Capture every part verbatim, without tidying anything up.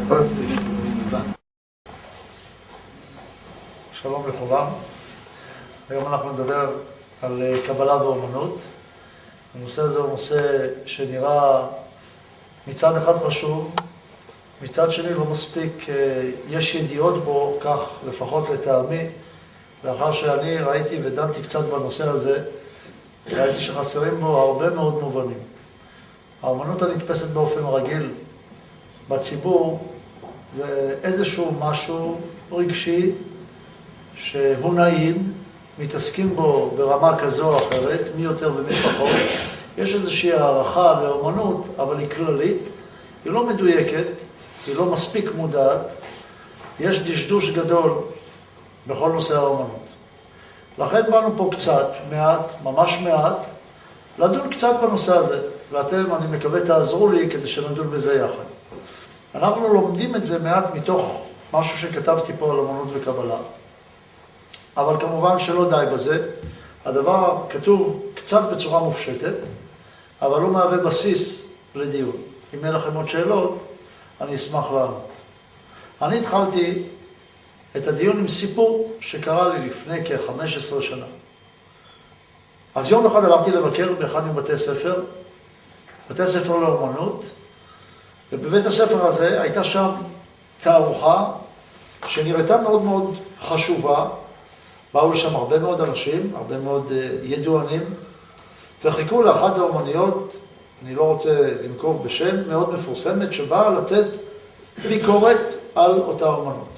שלום לכולם. היום אנחנו נדבר על קבלה ואומנות. הנושא הזה הוא נושא שנראה מצד אחד חשוב, מצד שני לא מספיק, יש ידיעות בו, כך לפחות לטעמי, לאחר שאני ראיתי ודנתי קצת בנושא הזה, ראיתי שחסרים בו הרבה מאוד מובנים. האומנות הנתפסת באופן רגיל בציבור זה איזשהו משהו רגשי שהוא נעים, מתעסקים בו ברמה כזו או אחרת, מי יותר ומי פחות. יש איזושהי הערכה לאומנות, אבל היא כללית, היא לא מדויקת, היא לא מספיק מודעת, יש דשדוש גדול בכל נושא האומנות. לכן באנו פה קצת, מעט, ממש מעט, לדון קצת בנושא הזה, ואתם, אני מקווה, תעזרו לי כדי שנדון בזה יחד. אנחנו לומדים את זה מעט מתוך משהו שכתבתי פה על אומנות וקבלה, אבל כמובן שלא די בזה. הדבר כתוב קצת בצורה מופשטת, אבל הוא מהווה בסיס לדיון. אם אין לכם עוד שאלות, אני אשמח לענות. אני התחלתי את הדיון עם סיפור שקרה לי לפני כ-חמש עשרה שנה. אז יום אחד הלכתי לבקר באחד מבתי ספר, בתי ספר לאומנות, ובבית הספר הזה הייתה שם תערוכה שנראתה מאוד מאוד חשובה. באו לשם הרבה מאוד אנשים, הרבה מאוד ידוענים, וחיכו לאחת האומניות, אני לא רוצה לנקוב בשם, מאוד מפורסמת, שבאה לתת ביקורת על אותה אומנות.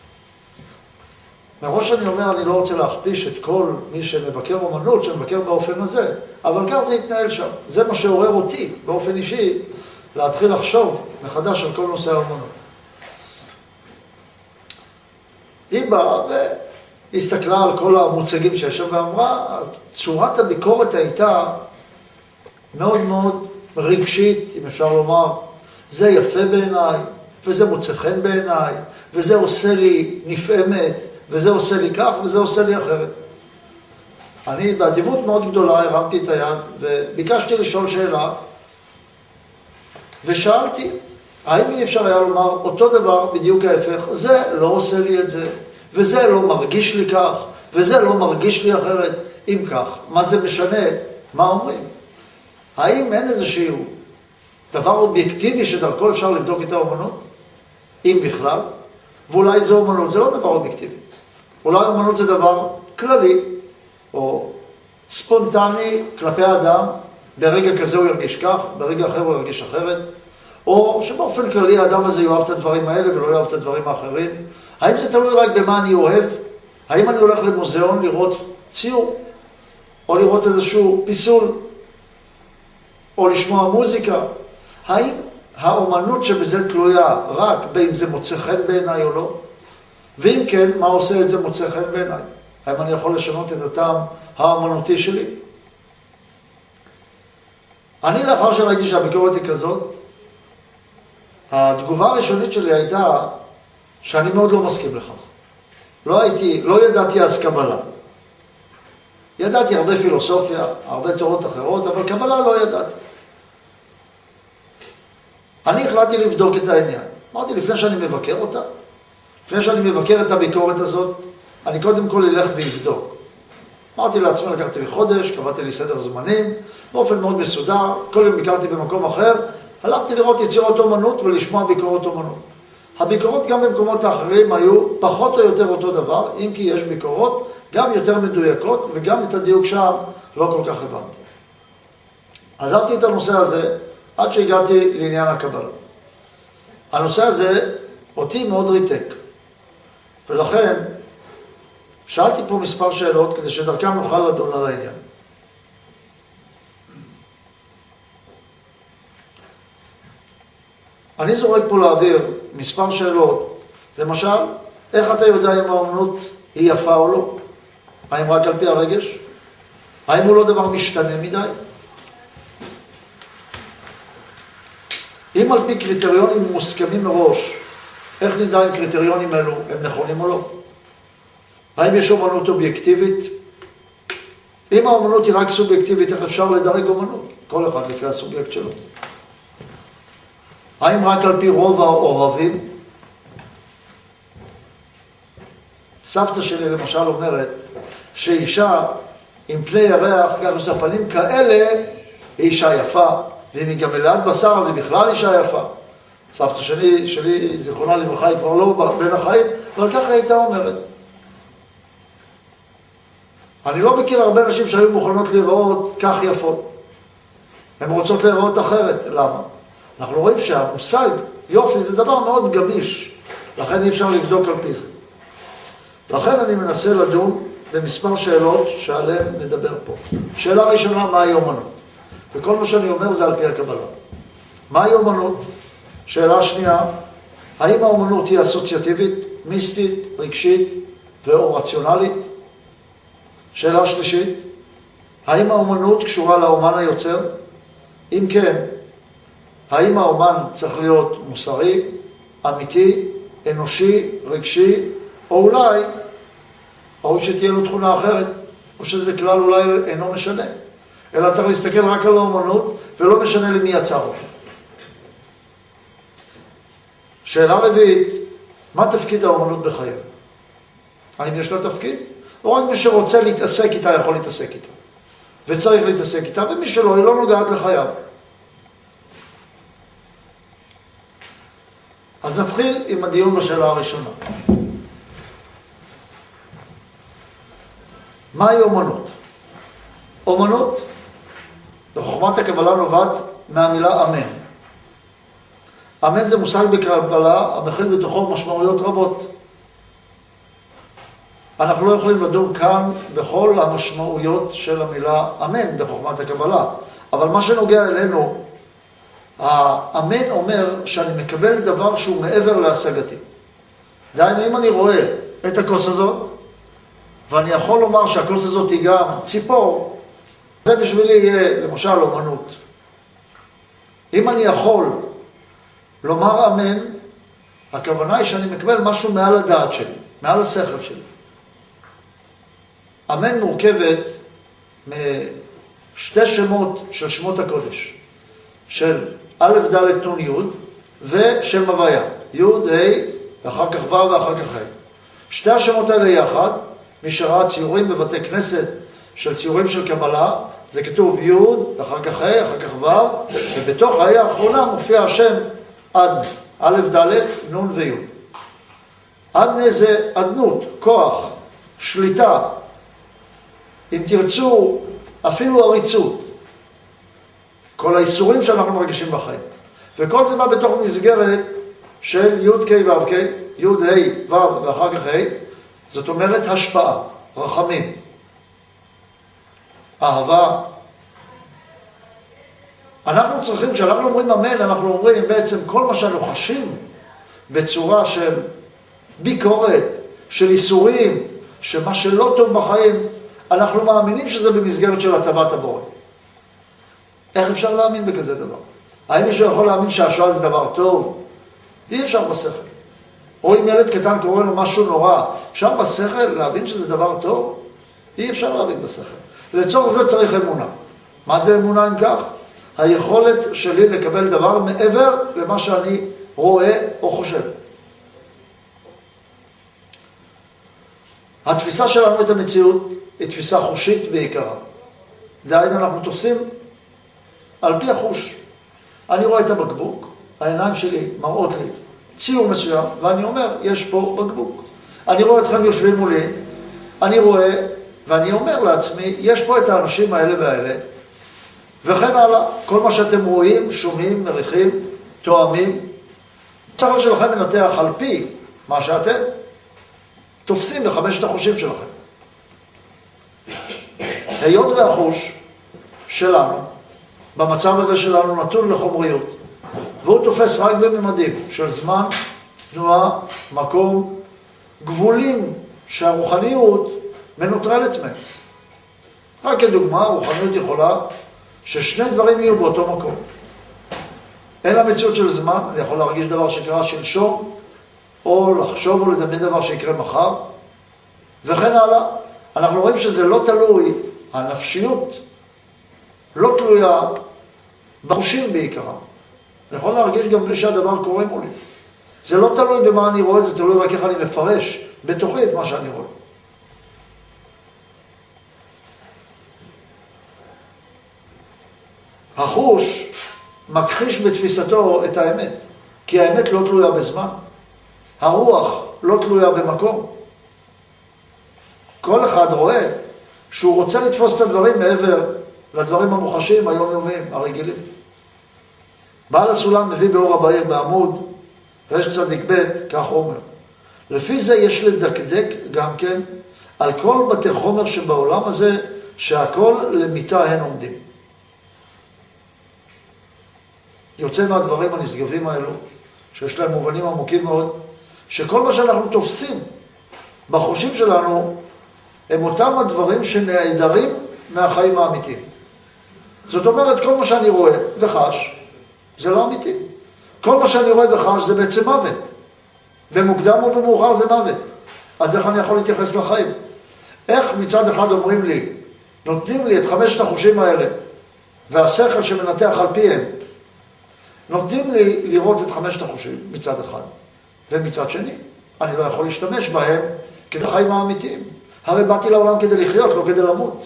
מראש אני אומר, אני לא רוצה להכפיש את כל מי שמבקר אומנות, שמבקר באופן הזה, אבל כך זה התנהל שם. זה מה שעורר אותי, באופן אישי, להתחיל לחשוב מחדש על כל נושא האומנות. היא באה והסתכלה על כל המוצגים שיש שם ואמרה, צורת הביקורת הייתה מאוד מאוד רגשית, אם אפשר לומר, זה יפה בעיניי, וזה מוצא חן בעיניי, וזה עושה לי נפעמת, וזה עושה לי כך, וזה עושה לי אחרת. אני באדיבות מאוד גדולה הרמתי את היד, וביקשתי לשאול שאלה, ושאלתי, האם אי אפשר היה לומר אותו דבר בדיוק ההפך, זה לא עושה לי את זה, וזה לא מרגיש לי כך, וזה לא מרגיש לי אחרת. אם כך, מה זה משנה? מה אומרים? האם אין איזשהו דבר אובייקטיבי שדרכו אפשר לבדוק את האומנות? אם בכלל, ואולי זה אומנות, זה לא דבר אובייקטיבי. אולי אומנות זה דבר כללי, או ספונטני כלפי האדם, ברגע כזה הוא ירגיש כך, ברגע אחר הוא ירגיש אחרת, או שבאופן כללי האדם הזה יאהב את הדברים האלה ולא יאהב את הדברים האחרים. האם זה תלוי רק במה אני אוהב? האם אני הולך למוזיאון לראות ציור, או לראות איזשהו פיסול, או לשמוע מוזיקה? האם האומנות שבזה תלויה רק באם זה מוצא חן בעיניי או לא? ואם כן, מה עושה את זה מוצא חן בעיניי? האם אני יכול לשנות את הטעם האומנותי שלי? אני לאחר שראיתי שהביקורת היא כזאת, התגובה הראשונית שלי הייתה שאני מאוד לא מסכים לכך. לא הייתי, לא ידעתי אז קבלה. ידעתי הרבה פילוסופיה, הרבה תורות אחרות, אבל קבלה לא ידעתי. אני החלטתי לבדוק את העניין. אמרתי, לפני שאני מבקר אותה, לפני שאני מבקר את הביקורת הזאת, אני קודם כל אלך ויבדוק. אמרתי לעצמי, לקחתי לי חודש, קבעתי לי סדר זמנים, באופן מאוד מסודר, כל יום ביקרתי במקום אחר, הלכתי לראות יצירות אומנות ולשמוע ביקורות אומנות. הביקורות גם במקומות האחרים היו פחות או יותר אותו דבר, אם כי יש ביקורות גם יותר מדויקות, וגם את הדיוק שם לא כל כך הבנתי. עזבתי את הנושא הזה עד שהגעתי לעניין הקבלה. הנושא הזה אותי מאוד ריתק, ולכן שאלתי פה מספר שאלות כדי שדרכם נוכל לדון על העניין. אני זורק פה לאוויר מספר שאלות, למשל, איך אתה יודע אם האומנות היא יפה או לא? האם רק על פי הרגש? האם הוא לא דבר משתנה מדי? אם על פי קריטריונים מוסכמים מראש, איך נדע אם קריטריונים אלו הם נכונים או לא? האם יש אומנות אובייקטיבית? אם האומנות היא רק סובייקטיבית, איך אפשר לדרג אומנות? כל אחד לפי הסובייקט שלו. האם רק על פי רוב האוהבים? סבתא שלי למשל אומרת שאישה עם פני ירח, כך עושה פנים כאלה, היא אישה יפה, ואם היא גם מלאת בשר, אז היא בכלל אישה יפה. סבתא שלי, שלי זיכרונה לברכה, היא כבר לא בין החיים, אבל ככה הייתה אומרת. אני לא מכיר הרבה נשים שהיו מוכנות לראות כך יפות. הן רוצות לראות אחרת. למה? אנחנו רואים שהמושג יופי זה דבר מאוד גמיש, לכן אי אפשר לבדוק על פי זה. לכן אני מנסה לדון במספר שאלות שעליהן נדבר פה. שאלה ראשונה, מהי אומנות? וכל מה שאני אומר זה על פי הקבלה. מהי אומנות? שאלה שנייה, האם האומנות היא אסוציאטיבית, מיסטית, רגשית ואו רציונלית? שאלה שלישית, האם האומנות קשורה לאומן היוצר? אם כן, האם האומן צריך להיות מוסרי, אמיתי, אנושי, רגשי, או אולי, או שתהיה לו תכונה אחרת, או שזה כלל אולי אינו משנה, אלא צריך להסתכל רק על האומנות, ולא משנה למי יצר אותו. שאלה רביעית, מה תפקיד האומנות בחיים? האם יש לה תפקיד? או רק מי שרוצה להתעסק איתה יכול להתעסק איתה, וצריך להתעסק איתה, ומי שלא, היא לא נוגעת לחייו. אז נתחיל עם הדיון בשאלה הראשונה. מהי אומנות? אומנות, בחוכמת הקבלה נובעת מהמילה אמן. אמן זה מושג בקבלה המכיל בתוכו משמעויות רבות. אנחנו לא יכולים לדון כאן בכל המשמעויות של המילה אמן בחוכמת הקבלה, אבל מה שנוגע אלינו, האמן אומר שאני מקבל דבר שהוא מעבר להשגתי. דהיינו, אם אני רואה את הכוס הזאת, ואני יכול לומר שהכוס הזאת היא גם ציפור, זה בשבילי יהיה למשל אומנות. אם אני יכול לומר אמן, הכוונה היא שאני מקבל משהו מעל הדעת שלי, מעל השכל שלי. אמן מורכבת משתי שמות של שמות הקודש, של א' ד' נ' י' ושם הוויה, י' ה' ואחר כך ו' ואחר כך ה'. שתי השמות האלה יחד, מי שראה ציורים בבתי כנסת של ציורים של קבלה, זה כתוב י' ואחר כך ה', אחר כך ו', ובתוך ה' האחרונה מופיע השם אדנה, א' ד' נ' וי'. אדנה זה אדנות, כוח, שליטה, אם תרצו אפילו עריצות, כל האיסורים שאנחנו מרגישים בחיים. וכל זה בא בתוך מסגרת של י' ק' ו' ק', י' ה' ו' ואחר כך ה', זאת אומרת השפעה, רחמים, אהבה. אנחנו צריכים, כשאנחנו אומרים אמן, אנחנו אומרים בעצם כל מה שאנחנו חשים בצורה של ביקורת, של איסורים, שמה שלא טוב בחיים, אנחנו מאמינים שזה במסגרת של הטבת הבורא. איך אפשר להאמין בכזה דבר? האם מישהו יכול להאמין שהשואה זה דבר טוב? אי אפשר בשכל. או אם ילד קטן קורא לו משהו נורא, אפשר בשכל להבין שזה דבר טוב? אי אפשר להבין בשכל. לצורך זה צריך אמונה. מה זה אמונה אם כך? היכולת שלי לקבל דבר מעבר למה שאני רואה או חושב. התפיסה שלנו את המציאות היא תפיסה חושית בעיקרה. דהיינו אנחנו תופסים על פי החוש. אני רואה את הבקבוק, העיניים שלי מראות לי ציור מסוים, ואני אומר, יש פה בקבוק. אני רואה אתכם יושבים מולי, אני רואה, ואני אומר לעצמי, יש פה את האנשים האלה והאלה, וכן הלאה. כל מה שאתם רואים, שומעים, מריחים, תואמים, הצער שלכם מנתח על פי מה שאתם תופסים בחמשת החושים שלכם. היות והחוש שלנו, במצב הזה שלנו נתון לחומריות, והוא תופס רק בממדים של זמן, תנועה, מקום, גבולים שהרוחניות מנוטרלת מהם. רק כדוגמה, הרוחניות יכולה ששני דברים יהיו באותו מקום. אין המציאות של זמן, אני יכול להרגיש דבר שקרה שלשום, או לחשוב או לדמיין דבר שיקרה מחר, וכן הלאה. אנחנו רואים שזה לא תלוי, הנפשיות לא תלויה בחושים בעיקרה. אני יכול להרגיש גם בלי שהדבר קורה מולי. זה לא תלוי במה אני רואה, זה תלוי רק איך אני מפרש בתוכי את מה שאני רואה. החוש מכחיש בתפיסתו את האמת, כי האמת לא תלויה בזמן. הרוח לא תלויה במקום. כל אחד רואה שהוא רוצה לתפוס את הדברים מעבר לדברים המוחשים, היומיומיים, הרגילים. בעל הסולם מביא באור הבהיר בעמוד רש צדיק ב', כך אומר. לפי זה יש לדקדק גם כן על כל בתי חומר שבעולם הזה, שהכל למיטה הן עומדים. יוצא מהדברים הנשגבים האלו, שיש להם מובנים עמוקים מאוד, שכל מה שאנחנו תופסים בחושים שלנו, הם אותם הדברים שנעדרים מהחיים האמיתיים. זאת אומרת, כל מה שאני רואה וחש, זה לא אמיתי. כל מה שאני רואה וחש זה בעצם מוות. במוקדם או במאוחר זה מוות. אז איך אני יכול להתייחס לחיים? איך מצד אחד אומרים לי, נותנים לי את חמשת החושים האלה, והשכל שמנתח על פיהם, נותנים לי לראות את חמשת החושים מצד אחד, ומצד שני, אני לא יכול להשתמש בהם כחיים האמיתיים. הרי באתי לעולם כדי לחיות, לא כדי למות.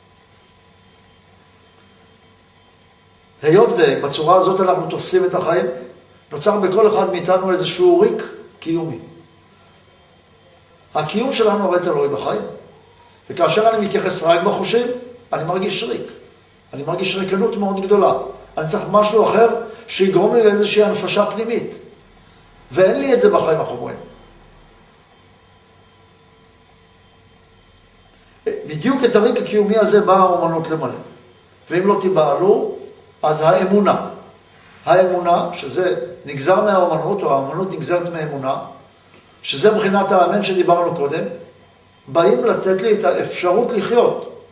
היות ובצורה הזאת אנחנו תופסים את החיים, נוצר בכל אחד מאיתנו איזשהו ריק קיומי. הקיום שלנו הרי תלוי בחיים. וכאשר אני מתייחס רק בחושים, אני מרגיש ריק. אני מרגיש ריקנות מאוד גדולה. אני צריך משהו אחר שיגרום לי לאיזושהי הנפשה פנימית. ואין לי את זה בחיים החומריים. בדיוק את הריק הקיומי הזה באה האומנות למלא. ואם לא תיבעלו, אז האמונה. האמונה, שזה נגזר מהאומנות, או האומנות נגזרת מהאמונה, שזה מבחינת האמן שדיברנו קודם, באים לתת לי את האפשרות לחיות.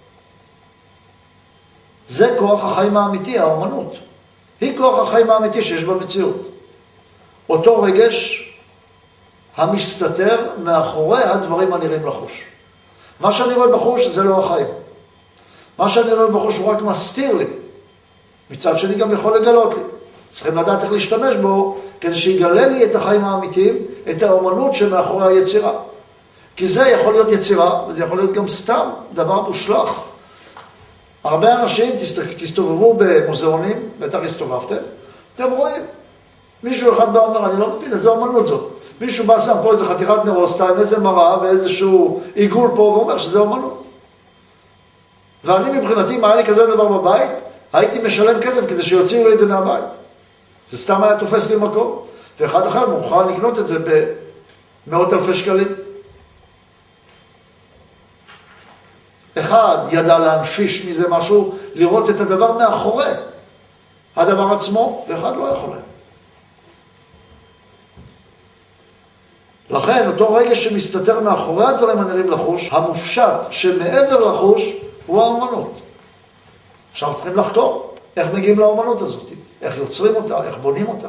זה כוח החיים האמיתי, האומנות. היא כוח החיים האמיתי שיש במציאות. אותו רגש המסתתר מאחורי הדברים הנראים לחוש. מה שאני רואה בחוש זה לא החיים. מה שאני רואה בחוש הוא רק מסתיר לי. מצד שני גם יכול לגלות לי. צריכים לדעת איך להשתמש בו, כדי שיגלה לי את החיים האמיתיים, את האומנות שמאחורי היצירה. כי זה יכול להיות יצירה, וזה יכול להיות גם סתם דבר מושלך. הרבה אנשים תסתובבו במוזיאונים, בטח הסתובבתם, אתם רואים, מישהו אחד בא אומר, אני לא מבין, איזה אומנות זאת. מישהו בא שם פה איזה חתיכת נרוסטה, עם איזה מראה ואיזשהו עיגול פה, ואומר שזה אומנות. ואני מבחינתי, מה היה לי כזה דבר בבית, הייתי משלם כסף כדי שיוציאו לי את זה מהבית. זה סתם היה תופס לי מקום. ואחד אחר מוכן לקנות את זה במאות אלפי שקלים. אחד ידע להנפיש מזה משהו, לראות את הדבר מאחורי הדבר עצמו, ואחד לא יכול. לכן, אותו רגש שמסתתר מאחורי הדברים הנראים לחוש, המופשט שמעבר לחוש, הוא האומנות. עכשיו צריכים לחתור איך מגיעים לאומנות הזאת, איך יוצרים אותה, איך בונים אותה.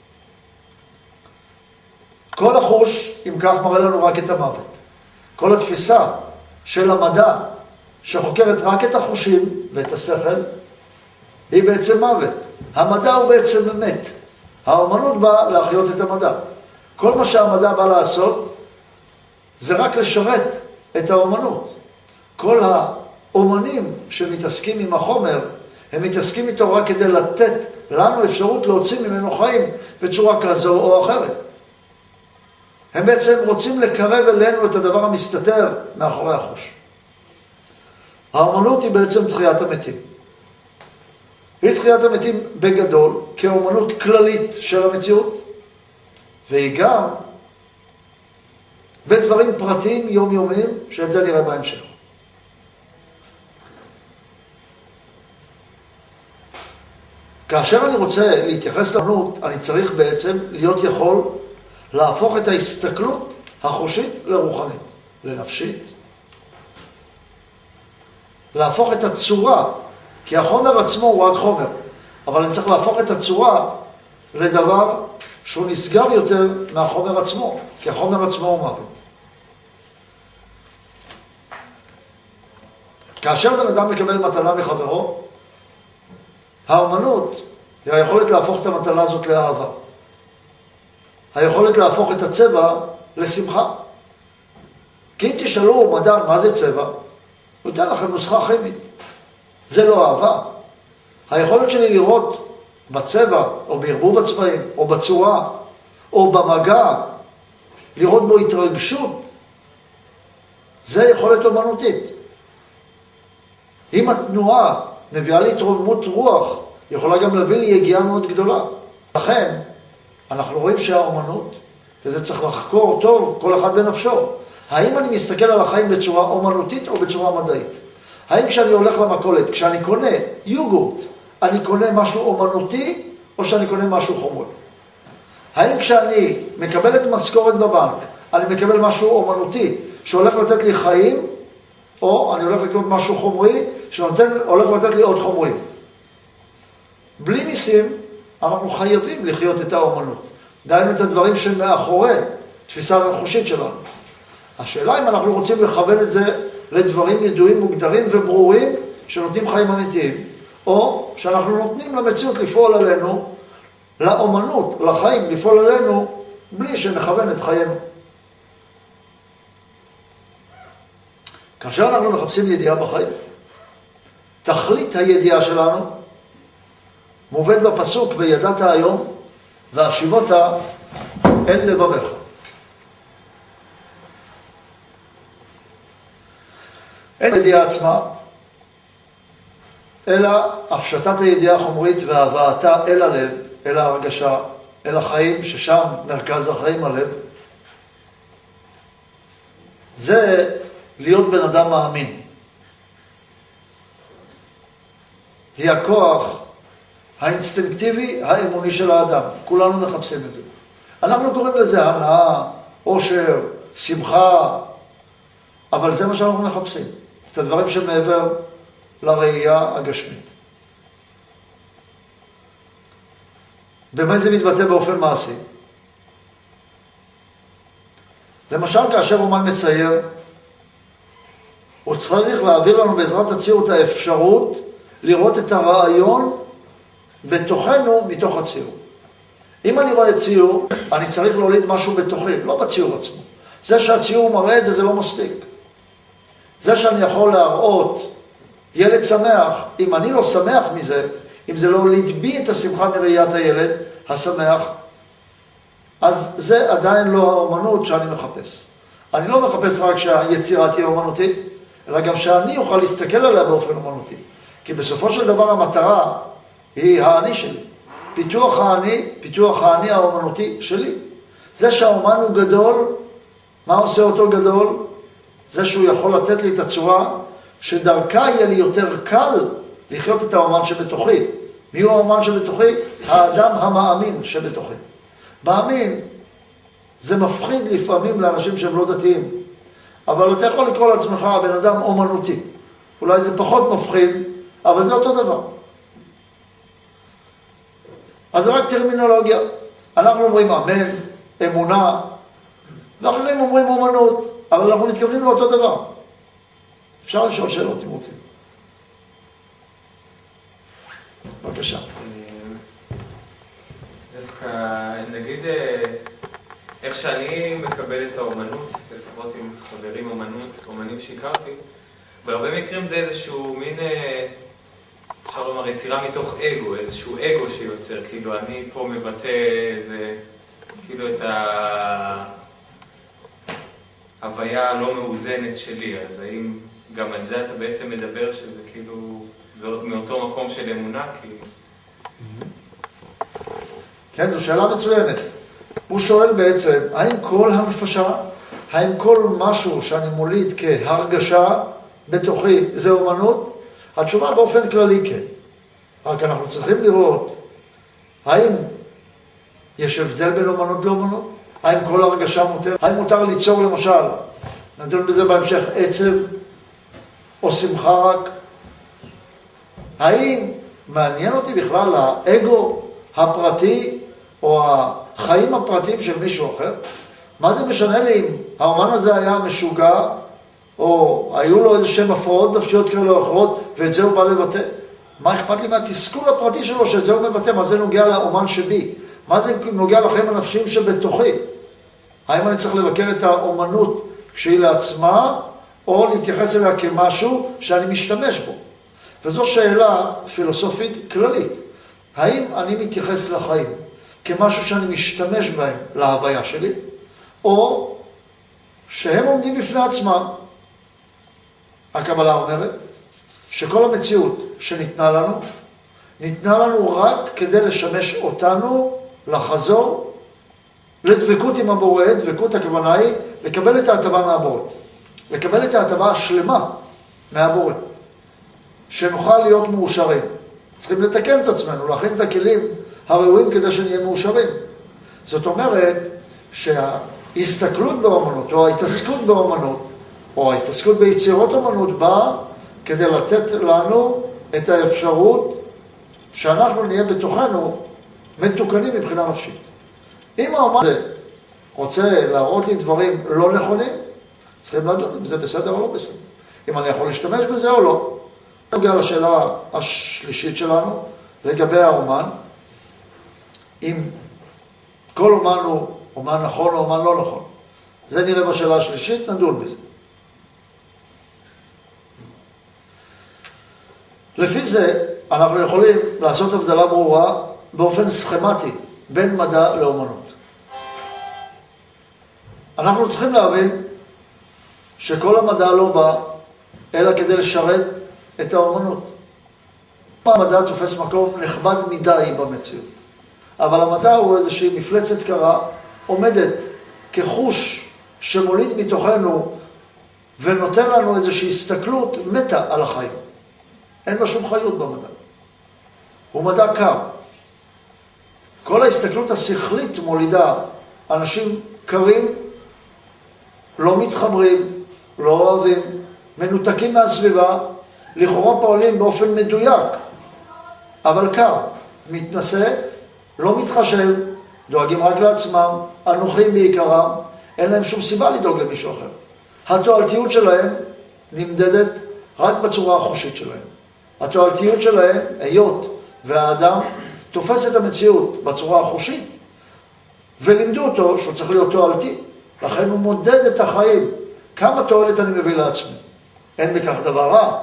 כל החוש, אם כך, מראה לנו רק את המוות. כל התפיסה של המדע, שחוקרת רק את החושים ואת השכל, היא בעצם מוות. המדע הוא בעצם אמת. האומנות באה להחיות את המדע. כל מה שהמדע בא לעשות, זה רק לשרת את האומנות. כל האומנים שמתעסקים עם החומר, הם מתעסקים איתו רק כדי לתת לנו אפשרות להוציא ממנו חיים בצורה כזו או אחרת. הם בעצם רוצים לקרב אלינו את הדבר המסתתר מאחורי החוש. האומנות היא בעצם תחיית המתים. היא תחיית המתים בגדול, כאומנות כללית של המציאות, והיא גם בדברים פרטיים יומיומיים, שאת זה נראה בהמשך. כאשר אני רוצה להתייחס לאומנות, אני צריך בעצם להיות יכול להפוך את ההסתכלות החושית לרוחנית, לנפשית. להפוך את הצורה, כי החומר עצמו הוא רק חומר, אבל אני צריך להפוך את הצורה לדבר שהוא נסגר יותר מהחומר עצמו, כי החומר עצמו הוא מוות. כאשר בן אדם מקבל מתנה מחברו, האומנות היא היכולת להפוך את המתנה הזאת לאהבה. היכולת להפוך את הצבע לשמחה. כי אם תשאלו מדען מה זה צבע, הוא ייתן לכם נוסחה כימית. זה לא אהבה. היכולת שלי לראות בצבע, או בערבוב הצבעים, או בצורה, או במגע, לראות בו התרגשות, זה יכולת אומנותית. אם התנועה מביאה לי התרוממות רוח, יכולה גם להביא לי יגיעה מאוד גדולה. לכן, אנחנו רואים שהאומנות, וזה צריך לחקור טוב, כל אחד בנפשו. האם אני מסתכל על החיים בצורה אומנותית או בצורה מדעית? האם כשאני הולך למכולת, כשאני קונה יוגורט, אני קונה משהו אומנותי או שאני קונה משהו חומרי? האם כשאני מקבל את משכורת בבנק, אני מקבל משהו אומנותי שהולך לתת לי חיים, או אני הולך לקנות משהו חומרי שהולך לתת לי עוד חומרי? בלי ניסים, אנחנו חייבים לחיות את האומנות. דהיינו את הדברים שמאחורי תפיסה הרכושית שלנו. השאלה אם אנחנו רוצים לכוון את זה לדברים ידועים, מוגדרים וברורים שנותנים חיים אמיתיים, או שאנחנו נותנים למציאות לפעול עלינו, לאומנות, לחיים, לפעול עלינו, בלי שנכוון את חיינו. כאשר אנחנו מחפשים ידיעה בחיים, תכלית הידיעה שלנו מובאת בפסוק וידעת היום והשיבות אל לבבך. אין הידיעה עצמה, אלא הפשטת הידיעה החומרית והבאתה אל הלב, אל ההרגשה, אל החיים, ששם מרכז החיים הלב. זה להיות בן אדם מאמין. היא הכוח האינסטינקטיבי, האמוני של האדם. כולנו מחפשים את זה. אנחנו קוראים לזה הנאה, אושר, שמחה, אבל זה מה שאנחנו מחפשים. את הדברים שמעבר לראייה הגשמית. במה זה מתבטא באופן מעשי? למשל, כאשר אומן מצייר, הוא צריך להעביר לנו בעזרת הציור את האפשרות לראות את הרעיון בתוכנו מתוך הציור. אם אני רואה ציור, אני צריך להוליד משהו בתוכי, לא בציור עצמו. זה שהציור מראה את זה, זה לא מספיק. זה שאני יכול להראות ילד שמח, אם אני לא שמח מזה, אם זה לא הוליד בי את השמחה מראיית הילד השמח, אז זה עדיין לא האומנות שאני מחפש. אני לא מחפש רק שהיצירה תהיה אומנותית, אלא גם שאני אוכל להסתכל עליה באופן אומנותי. כי בסופו של דבר המטרה היא האני שלי. פיתוח האני, פיתוח האני האומנותי שלי. זה שהאומן הוא גדול, מה עושה אותו גדול? זה שהוא יכול לתת לי את הצורה שדרכה יהיה לי יותר קל לחיות את האומן שבתוכי. מי הוא האומן שבתוכי? האדם המאמין שבתוכי. מאמין זה מפחיד לפעמים לאנשים שהם לא דתיים. אבל אתה יכול לקרוא לעצמך בן אדם אומנותי. אולי זה פחות מפחיד, אבל זה אותו דבר. אז זה רק טרמינולוגיה. אנחנו אומרים אמן, אמונה, ואחרים אומרים אומנות, אבל אנחנו מתכוונים לאותו דבר. אפשר לשאול שאלות אם רוצים. בבקשה. דווקא, נגיד, איך שאני מקבל את האומנות, לפחות עם חברים אומנות, אומנים שהכרתי, בהרבה מקרים זה איזשהו מין, אפשר לומר, יצירה מתוך אגו, איזשהו אגו שיוצר, כאילו אני פה מבטא איזה, כאילו את ההוויה הלא מאוזנת שלי, אז האם גם על זה אתה בעצם מדבר שזה כאילו, זה עוד מאותו מקום של אמונה, כאילו? כן, זו שאלה מצוינת. הוא שואל בעצם, האם כל הנפשה, האם כל משהו שאני מוליד כהרגשה בתוכי זה אומנות? התשובה באופן כללי כן. רק אנחנו צריכים לראות, האם יש הבדל בין אומנות לאומנות? האם כל הרגשה מותר? האם מותר ליצור למשל, נדון בזה בהמשך, עצב או שמחה רק? האם מעניין אותי בכלל האגו הפרטי או החיים הפרטיים של מישהו אחר? מה זה משנה לי אם האומן הזה היה משוגע, או היו לו איזה שם הפרעות נפשיות כאלה או אחרות, ואת זה הוא בא לבטא? מה אכפת לי מהתסכול הפרטי שלו שאת זה הוא מבטא? מה זה נוגע לאומן שבי? מה זה נוגע לחיים הנפשיים שבתוכי? האם אני צריך לבקר את האומנות כשהיא לעצמה, או להתייחס אליה כמשהו שאני משתמש בו. וזו שאלה פילוסופית כללית. האם אני מתייחס לחיים כמשהו שאני משתמש בהם להוויה שלי, או שהם עומדים בפני עצמם? הקבלה אומרת שכל המציאות שניתנה לנו, ניתנה לנו רק כדי לשמש אותנו לחזור לדבקות עם הבורא. דבקות הכוונה היא לקבל את ההטבה מהבורא. לקבל את ההטבה השלמה מהבורא. שנוכל להיות מאושרים. צריכים לתקן את עצמנו, להכין את הכלים הראויים כדי שנהיה מאושרים. זאת אומרת שההסתכלות באומנות, או ההתעסקות באומנות, או ההתעסקות ביצירות אומנות, באה כדי לתת לנו את האפשרות שאנחנו נהיה בתוכנו מתוקנים מבחינה נפשית. אם האומן הזה רוצה להראות לי דברים לא נכונים, צריכים לדון אם זה בסדר או לא בסדר. אם אני יכול להשתמש בזה או לא. נוגע לשאלה השלישית שלנו, לגבי האומן, אם כל אומן הוא אומן נכון או אומן לא נכון. זה נראה בשאלה השלישית, נדון בזה. לפי זה אנחנו יכולים לעשות הבדלה ברורה באופן סכמטי בין מדע לאומנות. אנחנו צריכים להבין שכל המדע לא בא אלא כדי לשרת את האומנות. המדע תופס מקום נכבד מדי במציאות. אבל המדע הוא איזושהי מפלצת קרה, עומדת כחוש שמוליד מתוכנו ונותן לנו איזושהי הסתכלות מתה על החיים. אין לה שום חיות במדע. הוא מדע קר. כל ההסתכלות השכלית מולידה אנשים קרים, לא מתחברים, לא אוהבים, מנותקים מהסביבה, לכאורה פועלים באופן מדויק, אבל קר, מתנשא, לא מתחשב, דואגים רק לעצמם, אנוכיים בעיקרם, אין להם שום סיבה לדאוג למישהו אחר. התועלתיות שלהם נמדדת רק בצורה החושית שלהם. התועלתיות שלהם, היות והאדם, תופס את המציאות בצורה החושית, ולימדו אותו שהוא צריך להיות תועלתי. לכן הוא מודד את החיים. כמה תועלת אני מביא לעצמי? אין בכך דבר רע.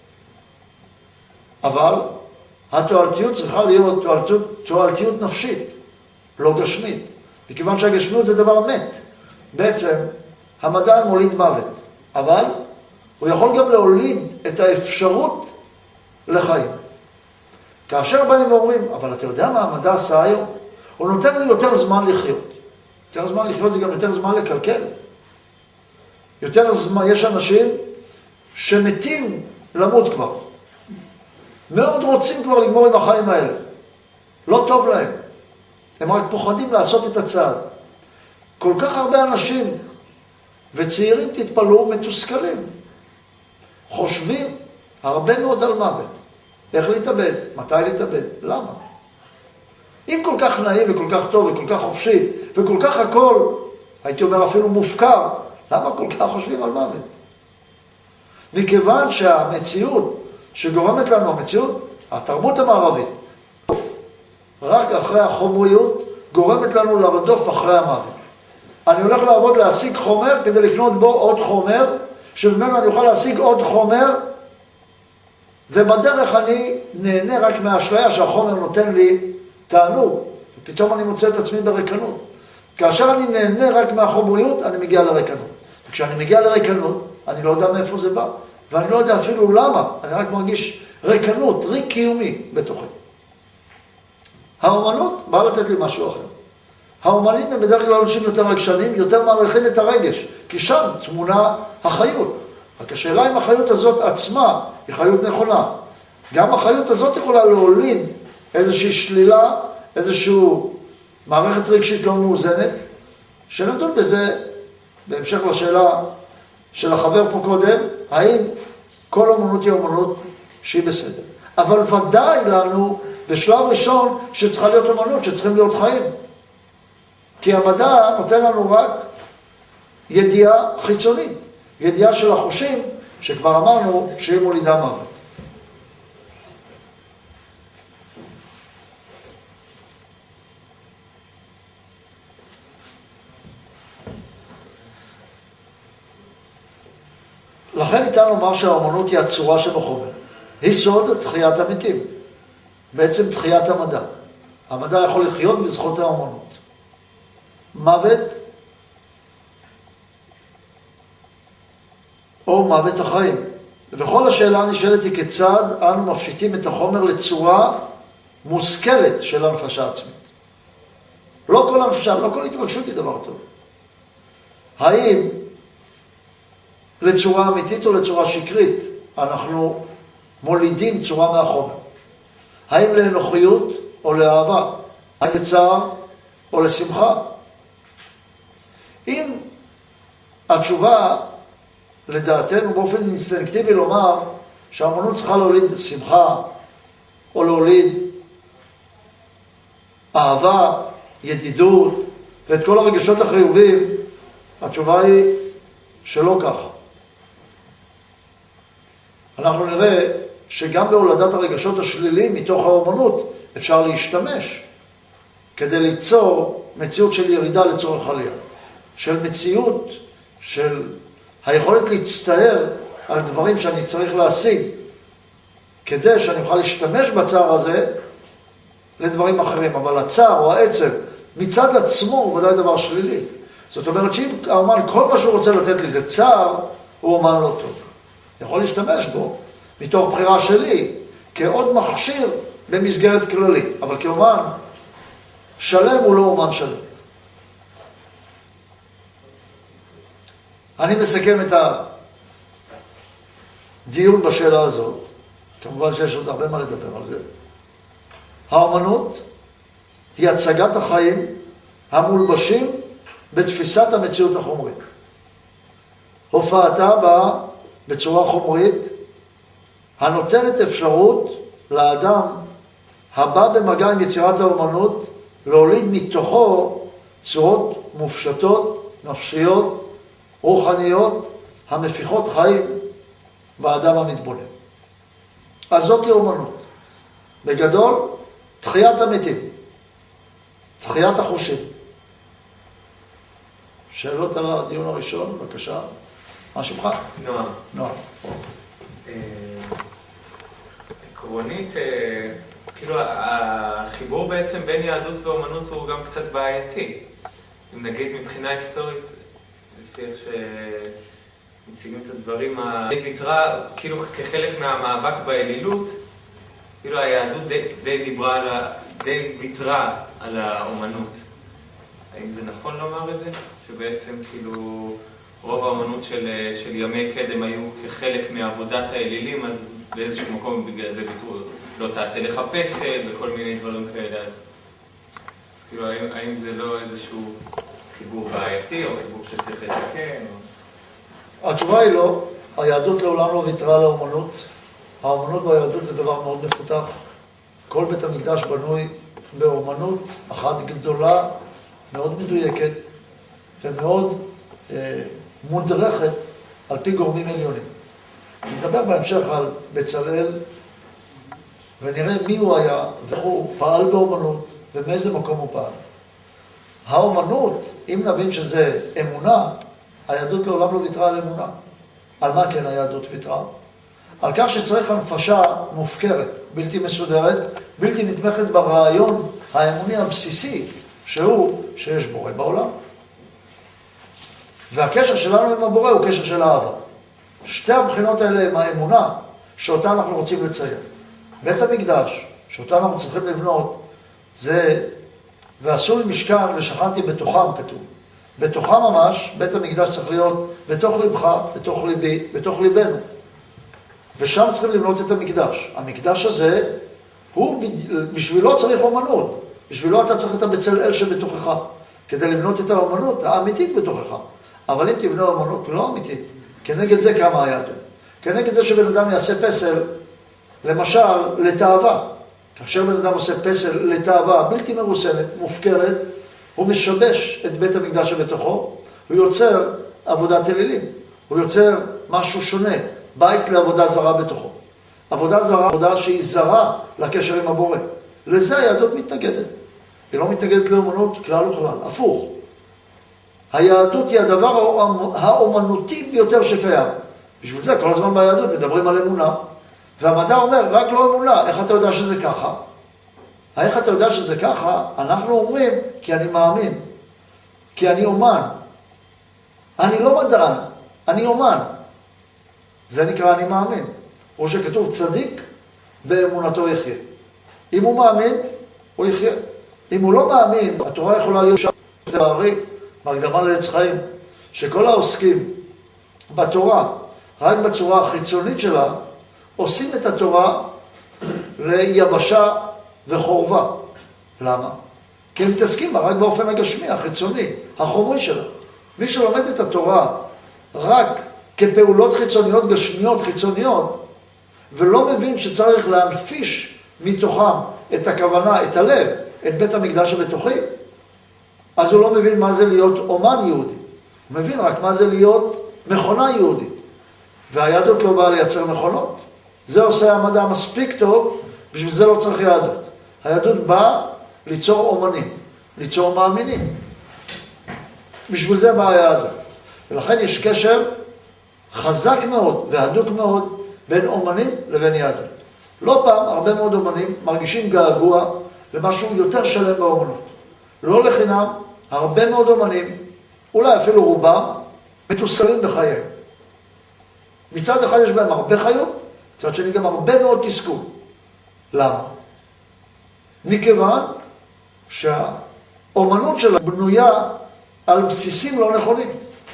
אבל התועלתיות צריכה להיות תועלתיות, תועלתיות נפשית, לא גשמית. מכיוון שהגשמיות זה דבר מת. בעצם המדע מוליד מוות. אבל הוא יכול גם להוליד את האפשרות לחיים. כאשר באים ואומרים, אבל אתה יודע מה המדע עשה היום? הוא נותן לי יותר זמן לחיות. יותר זמן לחיות זה גם יותר זמן לקלקל. יותר זמן, יש אנשים שמתים למות כבר. מאוד רוצים כבר לגמור עם החיים האלה. לא טוב להם. הם רק פוחדים לעשות את הצעד. כל כך הרבה אנשים וצעירים תתפלאו מתוסכלים. חושבים הרבה מאוד על מוות. איך להתאבד? מתי להתאבד? למה? אם כל כך נעים וכל כך טוב וכל כך חופשי וכל כך הכל, הייתי אומר אפילו מופקר, למה כל כך חושבים על מוות? מכיוון שהמציאות שגורמת לנו, המציאות, התרבות המערבית, רק אחרי החומריות, גורמת לנו לרדוף אחרי המוות. אני הולך לעבוד להשיג חומר כדי לקנות בו עוד חומר, שבמנו אני אוכל להשיג עוד חומר, ובדרך אני נהנה רק מהאשליה שהחומר נותן לי תענוג, ופתאום אני מוצא את עצמי ברקנות. כאשר אני נהנה רק מהחומריות, אני מגיע לרקנות. וכשאני מגיע לרקנות, אני לא יודע מאיפה זה בא, ואני לא יודע אפילו למה, אני רק מרגיש רקנות, ריק קיומי בתוכי. האומנות באה לתת לי משהו אחר. האומנים הם בדרך כלל אנשים יותר רגשנים, יותר מעריכים את הרגש, כי שם תמונה החיות. רק השאלה אם החיות הזאת עצמה היא חיות נכונה. גם החיות הזאת יכולה להוליד איזושהי שלילה, איזושהי מערכת רגשית לא מאוזנת, שנדון בזה בהמשך לשאלה של החבר פה קודם, האם כל אומנות היא אומנות שהיא בסדר. אבל ודאי לנו בשלב ראשון שצריכה להיות אומנות, שצריכים להיות חיים. כי המדע נותן לנו רק ידיעה חיצונית, ידיעה של החושים, שכבר אמרנו שהיא מולידה מוות. לכן ניתן לומר שהאומנות היא הצורה שבחומר. היא סוד תחיית המתים. בעצם תחיית המדע. המדע יכול לחיות בזכות האומנות. מוות או מוות החיים. וכל השאלה הנשאלת היא כיצד אנו מפשיטים את החומר לצורה מושכלת של הנפשה עצמית. לא כל הנפשה, לא כל התרגשות היא דבר טוב. האם לצורה אמיתית או לצורה שקרית אנחנו מולידים צורה מהחומר? האם לאנוכיות או לאהבה? האם לצער או לשמחה? אם התשובה לדעתנו באופן אינסטינקטיבי לומר שהאמנות צריכה להוליד שמחה או להוליד אהבה, ידידות ואת כל הרגשות החיובים, התשובה היא שלא ככה. אנחנו נראה שגם בהולדת הרגשות השליליים מתוך האמנות אפשר להשתמש כדי ליצור מציאות של ירידה לצורך עלייה, של מציאות של היכולת להצטער על דברים שאני צריך להשיג כדי שאני אוכל להשתמש בצער הזה לדברים אחרים. אבל הצער או העצב מצד עצמו הוא ודאי דבר שלילי. זאת אומרת שאם האומן כל מה שהוא רוצה לתת לי זה צער, הוא אומן לא טוב. אני יכול להשתמש בו מתוך בחירה שלי כעוד מכשיר במסגרת כללית. אבל כאומן שלם הוא לא אומן שלם. אני מסכם את הדיון בשאלה הזאת. כמובן שיש עוד הרבה מה לדבר על זה. האומנות היא הצגת החיים המולבשים בתפיסת המציאות החומרית. הופעתה באה בצורה חומרית הנותנת אפשרות לאדם הבא במגע עם יצירת האומנות להוליד מתוכו צורות מופשטות, נפשיות, רוחניות, המפיחות חיים באדם המתבונן. אז זאת היא אומנות. בגדול, תחיית המתים, תחיית החושים. שאלות על הדיון הראשון, בבקשה. מה שמך? נועם. נועם. עקרונית, כאילו החיבור בעצם בין יהדות ואומנות הוא גם קצת בעייתי. אם נגיד מבחינה היסטורית, לפי איך שמציגים את הדברים, ויתרה, כאילו כחלק מהמאבק באלילות, כאילו היהדות די, די דיברה על ה... די ויתרה על האומנות. האם זה נכון לומר את זה? שבעצם כאילו רוב האומנות של, של ימי קדם היו כחלק מעבודת האלילים, אז באיזשהו מקום בגלל זה ויתרו, לא תעשה לך פסל וכל מיני דברים כאלה. אז כאילו האם, האם זה לא איזשהו חיבור בעייתי או חיבור שצריך לתקן? או... התשובה היא לא. היהדות לעולם לא ויתרה על האומנות. האומנות ביהדות זה דבר מאוד מפותח. כל בית המקדש בנוי באומנות אחת גדולה, מאוד מדויקת ומאוד אה, מודרכת על פי גורמים עליונים. נדבר בהמשך על בצלאל ונראה מי הוא היה ואיך הוא פעל באומנות ומאיזה מקום הוא פעל. האומנות, אם נבין שזה אמונה, היהדות לעולם לא ויתרה על אמונה. על מה כן היהדות ויתרה? על כך שצריך הנפשה מופקרת, בלתי מסודרת, בלתי נתמכת ברעיון האמוני הבסיסי, שהוא שיש בורא בעולם. והקשר שלנו עם הבורא הוא קשר של אהבה. שתי הבחינות האלה הם האמונה שאותה אנחנו רוצים לציין. בית המקדש, שאותה אנחנו צריכים לבנות, זה ועשו לי משכן ושכנתי בתוכם כתוב. בתוכם ממש, בית המקדש צריך להיות בתוך לבך, בתוך ליבי, בתוך ליבנו. ושם צריכים לבנות את המקדש. המקדש הזה, הוא, בשבילו צריך אומנות. בשבילו אתה צריך את הבצלאל שבתוכך, כדי לבנות את האומנות האמיתית בתוכך. אבל אם תבנה אומנות לא אמיתית, כנגד זה קמה היהדות. כנגד זה שבן אדם יעשה פסל, למשל, לתאווה. כאשר בן אדם עושה פסל לתאווה בלתי מרוסנת, מופקרת, הוא משבש את בית המקדש שבתוכו, הוא יוצר עבודת אלילים. הוא יוצר משהו שונה. בית לעבודה זרה בתוכו. עבודה זרה, עבודה שהיא זרה לקשר עם הבורא. לזה היהדות מתנגדת. היא לא מתנגדת לאומנות כלל וכלל, הפוך. היהדות היא הדבר האומנותי ביותר שקיים. בשביל זה כל הזמן ביהדות מדברים על אמונה, והמדע אומר, רק לא אמונה, איך אתה יודע שזה ככה? איך אתה יודע שזה ככה? אנחנו אומרים, כי אני מאמין, כי אני אומן. אני לא מדען, אני אומן. זה נקרא אני מאמין. או שכתוב צדיק, באמונתו יחיה. אם הוא מאמין, הוא יחיה. אם הוא לא מאמין, התורה יכולה להיות שם, תארי, בהקדמה לעץ חיים, שכל העוסקים בתורה, רק בצורה החיצונית שלה, עושים את התורה ליבשה וחורבה. למה? כי הם מתעסקים בה רק באופן הגשמי, החיצוני, החומרי שלה. מי שלומד את התורה רק כפעולות חיצוניות, גשמיות, חיצוניות, ולא מבין שצריך להנפיש מתוכם את הכוונה, את הלב, את בית המקדש הבתוכי, אז הוא לא מבין מה זה להיות אומן יהודי. הוא מבין רק מה זה להיות מכונה יהודית. והיהדות לא באה לייצר מכונות. זה עושה המדע מספיק טוב, בשביל זה לא צריך יהדות. היהדות באה ליצור אומנים, ליצור מאמינים. בשביל זה באה היהדות. ולכן יש קשר חזק מאוד והדוק מאוד בין אומנים לבין יהדות. לא פעם, הרבה מאוד אומנים מרגישים געגוע למשהו יותר שלם באומנות. לא לחינם, הרבה מאוד אומנים, אולי אפילו רובם, מתוסכלים בחייהם. מצד אחד יש בהם הרבה חיות, מצד שני גם הרבה מאוד תסכול. למה? מכיוון שהאומנות שלה בנויה על בסיסים לא נכונים.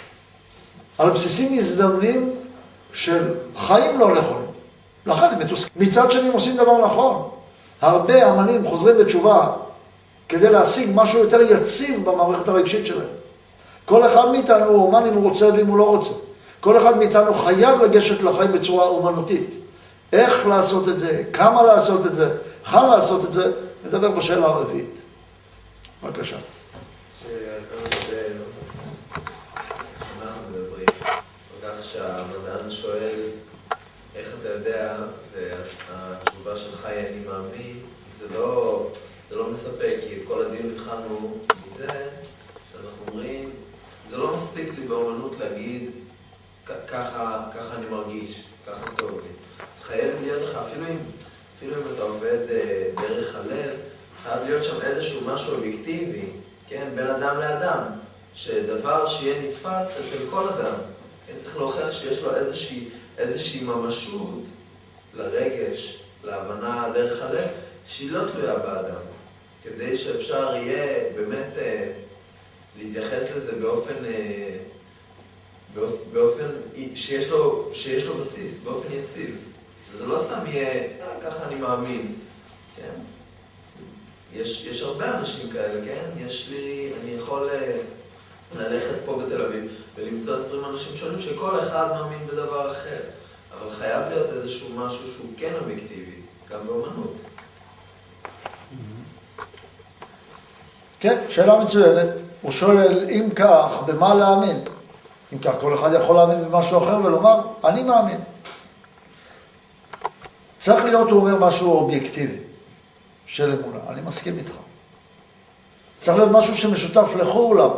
על בסיסים מזדמנים של חיים לא נכונים. לכן הם מתוסכלים. מצד שני הם עושים דבר נכון. הרבה אמנים חוזרים בתשובה כדי להשיג משהו יותר יציב במערכת הרגשית שלהם. כל אחד מאיתנו הוא אומן אם הוא רוצה ואם הוא לא רוצה. כל אחד מאיתנו חייב לגשת לחיים בצורה אומנותית. איך לעשות את זה, כמה לעשות את זה, איך לעשות את זה, נדבר בשאלה הרביעית. בבקשה. שהמדען שואל איך אתה יודע, והתשובה שלך היא אני מאמין, זה לא, זה לא מספק, כי כל הדיון התחלנו מזה שאנחנו אומרים, זה לא מספיק לי באומנות להגיד ככה, ככה אני מרגיש, ככה טוב לי. אז חייב להיות לך, אפילו אם, אפילו אם אתה עובד דרך הלב, חייב להיות שם איזשהו משהו אובייקטיבי, כן, בין אדם לאדם, שדבר שיהיה נתפס אצל כל אדם. צריך להוכיח שיש לו איזושהי, איזושהי ממשות לרגש, להבנה דרך הלב, שהיא לא תלויה באדם. כדי שאפשר יהיה באמת אה, להתייחס לזה באופן, אה, באופ, באופן שיש לו, שיש לו בסיס, באופן יציב. זה לא סתם יהיה, אה, ככה אני מאמין. כן? יש, יש הרבה אנשים כאלה, כן? יש לי, אני יכול אה, ללכת פה בתל אביב ולמצוא עשרים אנשים שונים שכל אחד מאמין בדבר אחר. אבל חייב להיות איזשהו משהו שהוא כן אובייקטיבי, גם באומנות. כן, שאלה מצוינת. הוא שואל, אם כך, במה להאמין? אם כך, כל אחד יכול להאמין במשהו אחר ולומר, אני מאמין. צריך להיות, הוא אומר, משהו אובייקטיבי של אמונה. אני מסכים איתך. צריך להיות משהו שמשותף לכולם.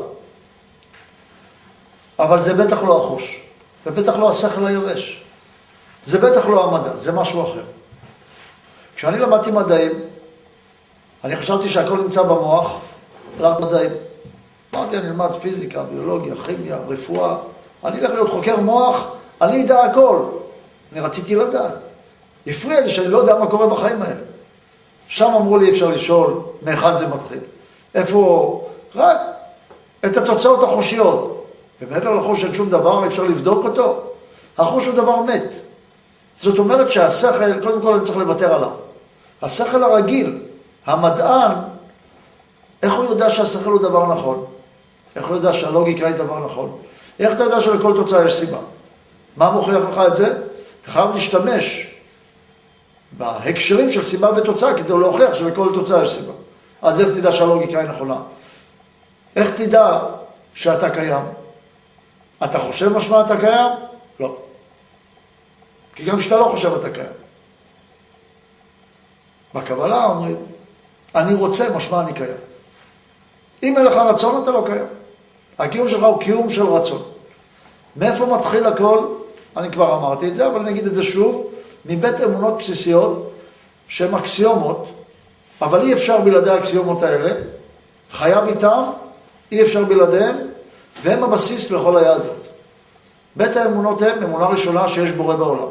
אבל זה בטח לא החוש, ובטח לא השכל היבש. זה בטח לא המדע, זה משהו אחר. כשאני למדתי מדעים, אני חשבתי שהכל נמצא במוח, רק מדעים. אמרתי, אני אלמד פיזיקה, ביולוגיה, כימיה, רפואה. אני אלך להיות חוקר מוח, אני אדע הכל. אני רציתי לדעת. הפריע לי שאני לא יודע מה קורה בחיים האלה. שם אמרו לי, אפשר לשאול, מאחד זה מתחיל. איפה? רק את התוצאות החושיות. ומעבר לחוש אין שום דבר, אפשר לבדוק אותו. החוש הוא דבר מת. זאת אומרת שהשכל, קודם כל אני צריך לוותר עליו. השכל הרגיל, המדען, איך הוא יודע שהשכל הוא דבר נכון? איך הוא יודע שהלוגיקה היא דבר נכון? איך אתה יודע שלכל תוצאה יש סיבה? מה מוכיח לך את זה? אתה חייב להשתמש בהקשרים של סיבה ותוצאה כדי להוכיח שלכל תוצאה יש סיבה. אז איך תדע שהלוגיקה היא נכונה? איך תדע שאתה קיים? אתה חושב משמע אתה קיים? לא. כי גם כשאתה לא חושב אתה קיים. בקבלה אומרים, אני רוצה משמע אני קיים. אם אין לך רצון אתה לא קיים. הקיום שלך הוא קיום של רצון. מאיפה מתחיל הכל? אני כבר אמרתי את זה, אבל אני אגיד את זה שוב, מבית אמונות בסיסיות, שהן אקסיומות, אבל אי אפשר בלעדי האקסיומות האלה, חייב איתם, אי אפשר בלעדיהם, והם הבסיס לכל היהדות. בית האמונות הם אמונה ראשונה שיש בורא בעולם.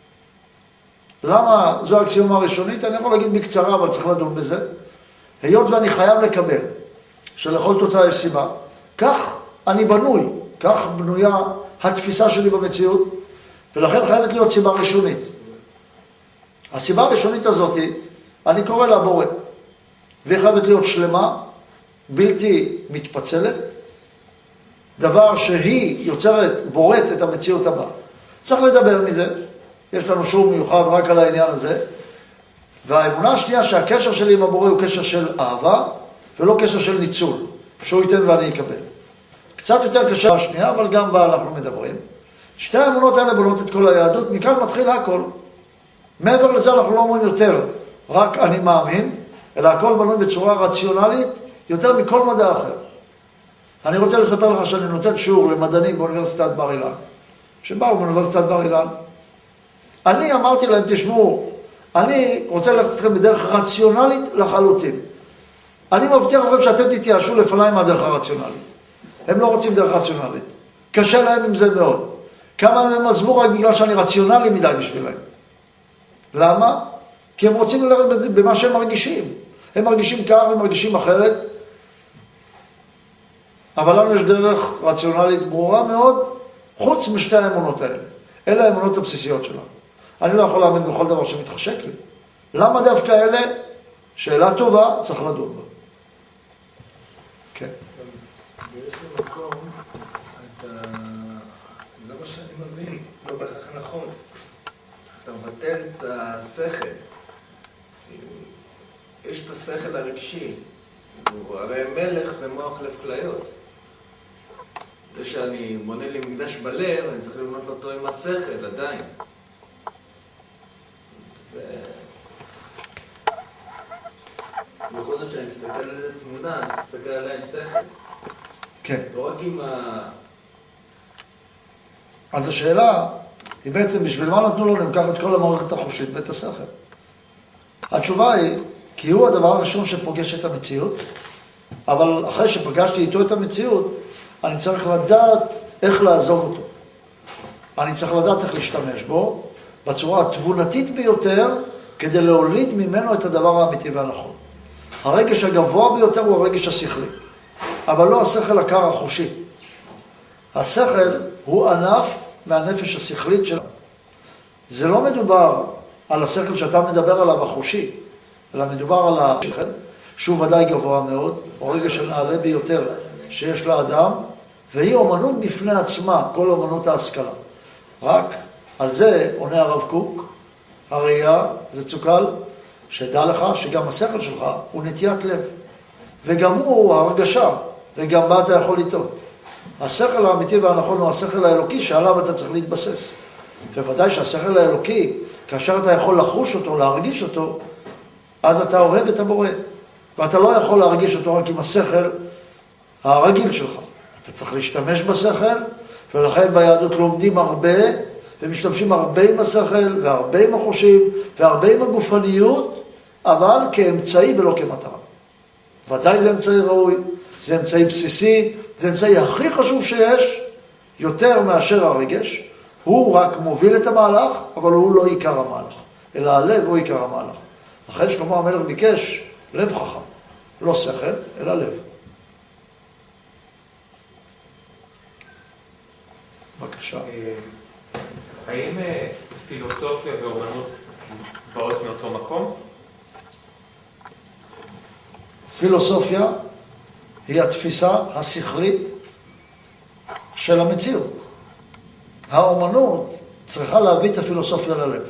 למה זו האקסיומה הראשונית? אני יכול להגיד בקצרה, אבל צריך לדון בזה. היות ואני חייב לקבל שלכל תוצאה יש סיבה, כך אני בנוי, כך בנויה התפיסה שלי במציאות, ולכן חייבת להיות סיבה ראשונית. הסיבה הראשונית הזאת, אני קורא לה בורא, והיא חייבת להיות שלמה, בלתי מתפצלת, דבר שהיא יוצרת, בוראת את המציאות הבאה. צריך לדבר מזה, יש לנו שיעור מיוחד רק על העניין הזה, והאמונה השנייה שהקשר שלי עם הבורא הוא קשר של אהבה, ולא קשר של ניצול, שהוא ייתן ואני אקבל. קצת יותר קשה השנייה, אבל גם בה אנחנו מדברים. שתי האמונות האלה בונות את כל היהדות, מכאן מתחיל הכל. מעבר לזה אנחנו לא אומרים יותר, רק אני מאמין, אלא הכל בנוי בצורה רציונלית, יותר מכל מדע אחר. אני רוצה לספר לך שאני נותן שיעור למדענים באוניברסיטת בר אילן, שבאו באוניברסיטת בר אילן. אני אמרתי להם, תשמעו, אני רוצה ללכת אתכם בדרך רציונלית לחלוטין. אני מבטיח לכם שאתם תתייאשו לפניי מהדרך הרציונלית. הם לא רוצים דרך רציונלית. קשה להם עם זה מאוד. כמה הם עזבו רק בגלל שאני רציונלי מדי בשבילם. למה? כי הם רוצים ללכת במה שהם מרגישים. הם מרגישים כך, הם מרגישים אחרת. אבל לנו יש דרך רציונלית ברורה מאוד, חוץ משתי האמונות האלה. אלה האמונות הבסיסיות שלנו. אני לא יכול להאמין בכל דבר שמתחשק לי. למה דווקא אלה? שאלה טובה, צריך לדון בה. כן. באיזשהו מקום, אתה... זה מה שאני מבין, לא בהכרח נכון. אתה מבטל את השכל. יש את השכל הרגשי. הרי מלך זה מוח לב כליות. זה שאני בונה לי מקדש בלב, אני צריך לבנות אותו עם השכל, עדיין. זה... בכל זאת שאני מסתכל על איזה תמונה, אני מסתכל עליה עם שכל. כן. לא רק עם ה... אז השאלה היא בעצם, בשביל מה נתנו לו למכר את כל המערכת החושית ואת השכל? התשובה היא, כי הוא הדבר הראשון שפוגש את המציאות, אבל אחרי שפגשתי איתו את המציאות, אני צריך לדעת איך לעזוב אותו. אני צריך לדעת איך להשתמש בו, בצורה התבונתית ביותר, כדי להוליד ממנו את הדבר האמיתי והנכון. הרגש הגבוה ביותר הוא הרגש השכלי, אבל לא השכל הקר החושי. השכל הוא ענף מהנפש השכלית שלנו. זה לא מדובר על השכל שאתה מדבר עליו החושי, אלא מדובר על השכל, שהוא ודאי גבוה מאוד, הוא הרגש הנעלה ביותר שיש לאדם, והיא אומנות בפני עצמה, כל אומנות ההשכלה. רק על זה עונה הרב קוק, הראייה זה צוקל, שדע לך שגם השכל שלך הוא נטיית לב, וגם הוא הרגשה, וגם בה אתה יכול לטעות. השכל האמיתי והנכון הוא השכל האלוקי שעליו אתה צריך להתבסס. ובוודאי שהשכל האלוקי, כאשר אתה יכול לחוש אותו, להרגיש אותו, אז אתה אוהב את הבורא. ואתה לא יכול להרגיש אותו רק עם השכל הרגיל שלך. אתה צריך להשתמש בשכל, ולכן ביהדות לומדים הרבה, ומשתמשים הרבה עם השכל, והרבה עם החושים, והרבה עם הגופניות, אבל כאמצעי ולא כמטרה. ודאי זה אמצעי ראוי, זה אמצעי בסיסי, זה אמצעי הכי חשוב שיש, יותר מאשר הרגש. הוא רק מוביל את המהלך, אבל הוא לא עיקר המהלך, אלא הלב הוא עיקר המהלך. לכן שלמה המלך ביקש לב חכם, לא שכל, אלא לב. בבקשה. האם פילוסופיה ואומנות באות מאותו מקום? פילוסופיה היא התפיסה השכלית של המציאות. האומנות צריכה להביא את הפילוסופיה ללב.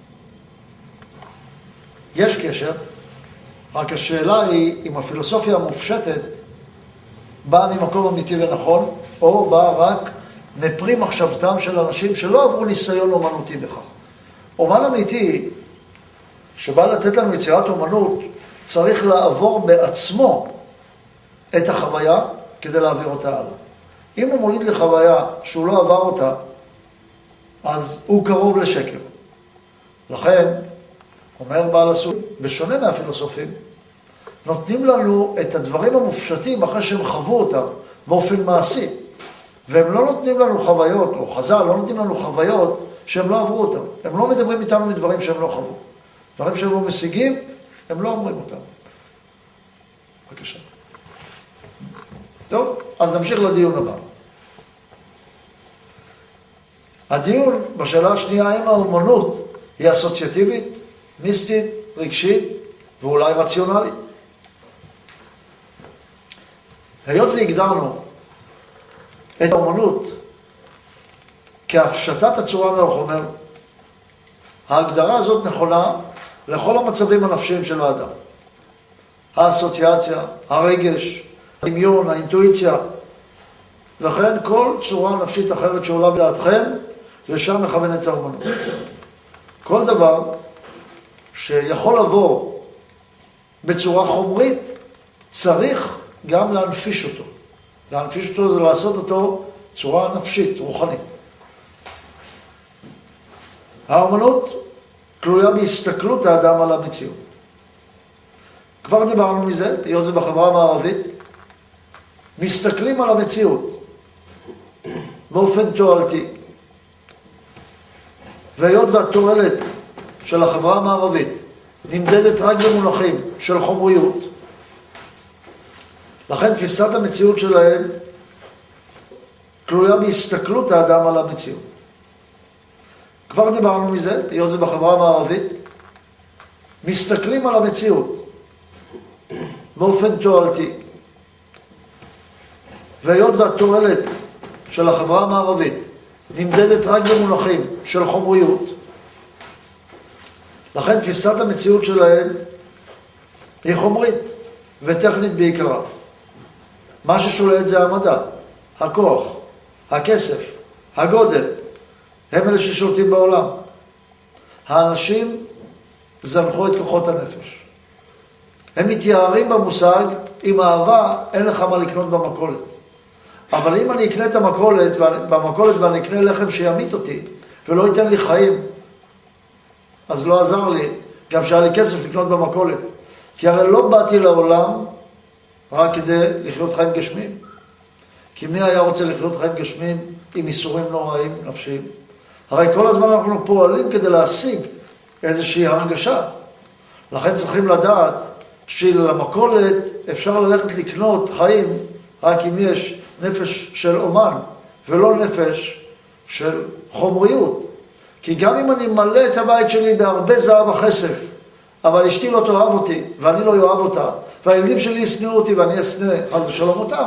יש קשר, רק השאלה היא אם הפילוסופיה המופשטת באה ממקום אמיתי ונכון, או באה רק מפרי מחשבתם של אנשים שלא עברו ניסיון אומנותי בכך. אומן אמיתי שבא לתת לנו יצירת אומנות, צריך לעבור בעצמו את החוויה כדי להעביר אותה הלאה. אם הוא מוליד לחוויה שהוא לא עבר אותה, אז הוא קרוב לשקר. לכן, אומר בעל הסולם, בשונה מהפילוסופים, נותנים לנו את הדברים המופשטים אחרי שהם חוו אותם באופן מעשי. והם לא נותנים לנו חוויות, או חז"ל לא נותנים לנו חוויות שהם לא עברו אותם. הם לא מדברים איתנו מדברים שהם לא חוו. דברים שהם לא משיגים, הם לא אומרים אותם. בבקשה. טוב, אז נמשיך לדיון הבא. הדיון בשאלה השנייה, האם האומנות היא אסוציאטיבית, מיסטית, רגשית ואולי רציונלית. היות והגדרנו את האומנות כהפשטת הצורה מהחומר, ההגדרה הזאת נכונה לכל המצבים הנפשיים של האדם. האסוציאציה, הרגש, הדמיון, האינטואיציה, וכן כל צורה נפשית אחרת שעולה בדעתכם, לשם מכוונת האומנות. כל דבר שיכול לבוא בצורה חומרית, צריך גם להנפיש אותו. להנפיש אותו זה לעשות אותו צורה נפשית, רוחנית. האומנות תלויה בהסתכלות האדם על המציאות. כבר דיברנו מזה, היות ובחברה המערבית, מסתכלים על המציאות באופן תועלתי. והיות והתועלת של החברה המערבית נמדדת רק במונחים של חומריות, לכן תפיסת המציאות שלהם תלויה בהסתכלות האדם על המציאות. כבר דיברנו מזה, היות ובחברה המערבית מסתכלים על המציאות באופן תועלתי. והיות והתועלת של החברה המערבית נמדדת רק במונחים של חומריות, לכן תפיסת המציאות שלהם היא חומרית וטכנית בעיקרה. מה ששולל זה המדע, הכוח, הכסף, הגודל, הם אלה ששולטים בעולם. האנשים זנחו את כוחות הנפש. הם מתייערים במושג, עם אהבה אין לך מה לקנות במכולת. אבל אם אני אקנה את המכולת, במכולת ואני אקנה לחם שימית אותי, ולא ייתן לי חיים, אז לא עזר לי, גם שהיה לי כסף לקנות במכולת. כי הרי לא באתי לעולם רק כדי לחיות חיים גשמים. כי מי היה רוצה לחיות חיים גשמים עם איסורים נוראים נפשיים? הרי כל הזמן אנחנו פועלים כדי להשיג איזושהי הרגשה. לכן צריכים לדעת שלמכולת אפשר ללכת לקנות חיים רק אם יש נפש של אומן, ולא נפש של חומריות. כי גם אם אני מלא את הבית שלי בהרבה זהב וכסף, אבל אשתי לא תאהב אותי, ואני לא אוהב אותה, והילדים שלי ישנאו אותי ואני אשנא חס ושלום אותם,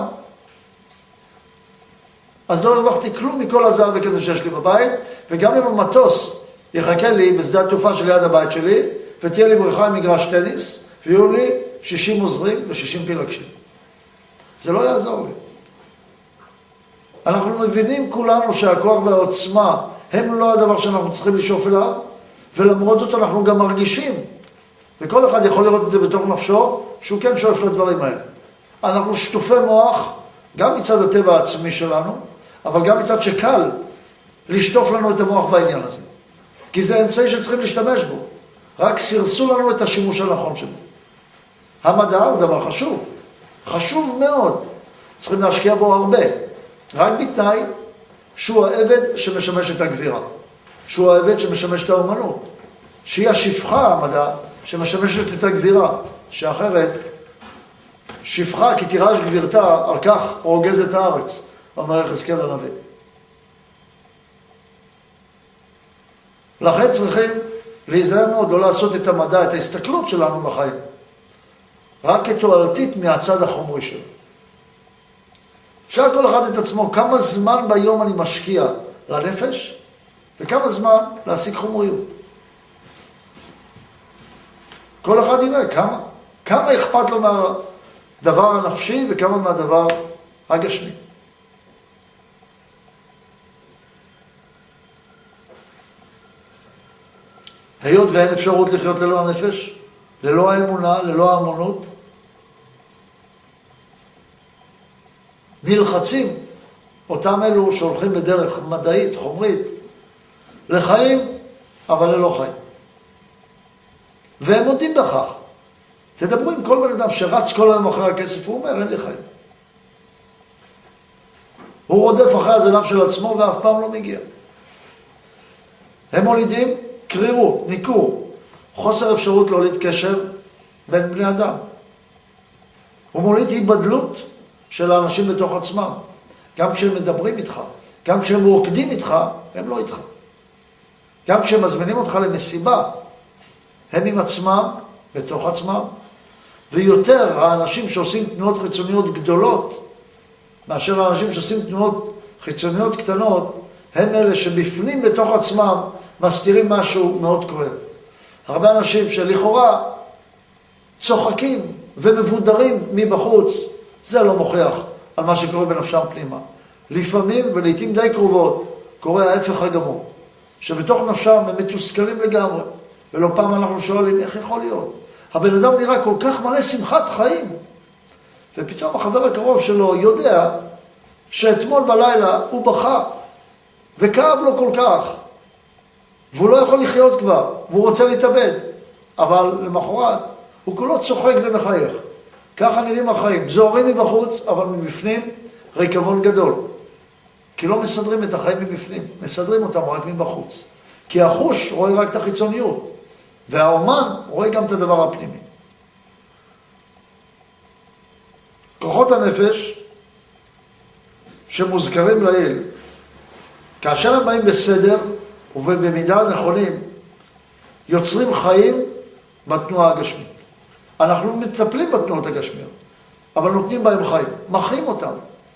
אז לא הרווחתי כלום מכל הזהב וכסף שיש לי בבית, וגם אם המטוס יחכה לי בשדה התעופה שליד הבית שלי, ותהיה לי בריכה עם מגרש טניס, ויהיו לי שישים עוזרים ושישים פילגשים. זה לא יעזור לי. אנחנו מבינים כולנו שהכוח והעוצמה הם לא הדבר שאנחנו צריכים לשאוף אליו, ולמרות זאת אנחנו גם מרגישים, וכל אחד יכול לראות את זה בתוך נפשו, שהוא כן שואף לדברים האלה. אנחנו שטופי מוח, גם מצד הטבע העצמי שלנו, אבל גם מצד שקל לשטוף לנו את המוח בעניין הזה. כי זה אמצעי שצריכים להשתמש בו. רק סירסו לנו את השימוש הנכון שלו. המדע הוא דבר חשוב. חשוב מאוד. צריכים להשקיע בו הרבה. רק בתנאי שהוא העבד שמשמש את הגבירה. שהוא העבד שמשמש את האומנות. שהיא השפחה, המדע, שמשמשת את הגבירה. שאחרת, שפחה כי תירש גבירתה, על כך רוגזת הארץ. אומר יחזקאל הנביא. לכן צריכים להיזהר מאוד, לא לעשות את המדע, את ההסתכלות שלנו בחיים. רק כתועלתית מהצד החומרי שלו. שאל כל אחד את עצמו, כמה זמן ביום אני משקיע לנפש, וכמה זמן להשיג חומריות. כל אחד יראה כמה. כמה אכפת לו מהדבר הנפשי וכמה מהדבר הגשמי. היות ואין אפשרות לחיות ללא הנפש, ללא האמונה, ללא האמונות, נלחצים אותם אלו שהולכים בדרך מדעית, חומרית, לחיים, אבל ללא חיים. והם מודים בכך. תדברו עם כל בן אדם שרץ כל היום אחרי הכסף, הוא אומר, אין לי חיים. הוא רודף אחרי הזנב של עצמו ואף פעם לא מגיע. הם מולידים קרירות, ניכור, חוסר אפשרות להוליד קשר בין בני אדם. הוא מוליד היבדלות של האנשים בתוך עצמם. גם כשהם מדברים איתך, גם כשהם רוקדים איתך, הם לא איתך. גם כשהם מזמינים אותך למסיבה, הם עם עצמם, בתוך עצמם, ויותר האנשים שעושים תנועות חיצוניות גדולות, מאשר האנשים שעושים תנועות חיצוניות קטנות, הם אלה שבפנים בתוך עצמם מסתירים משהו מאוד כואב. הרבה אנשים שלכאורה צוחקים ומבודרים מבחוץ, זה לא מוכיח על מה שקורה בנפשם פנימה. לפעמים ולעיתים די קרובות קורה ההפך הגמור, שבתוך נפשם הם מתוסכלים לגמרי, ולא פעם אנחנו שואלים איך יכול להיות. הבן אדם נראה כל כך מלא שמחת חיים, ופתאום החבר הקרוב שלו יודע שאתמול בלילה הוא בכה, וכאב לו כל כך, והוא לא יכול לחיות כבר, והוא רוצה להתאבד, אבל למחרת הוא כולו צוחק ומחייך. ככה נראים החיים, זוהרים מבחוץ, אבל מבפנים ריקבון גדול. כי לא מסדרים את החיים מבפנים, מסדרים אותם רק מבחוץ. כי החוש רואה רק את החיצוניות, והאומן רואה גם את הדבר הפנימי. כוחות הנפש שמוזכרים לעיל, כאשר הם באים בסדר ובמידה נכונים, יוצרים חיים בתנועה הגשמית. אנחנו מטפלים בתנועות הגשמיות, אבל נותנים בהם חיים, מחיים אותם.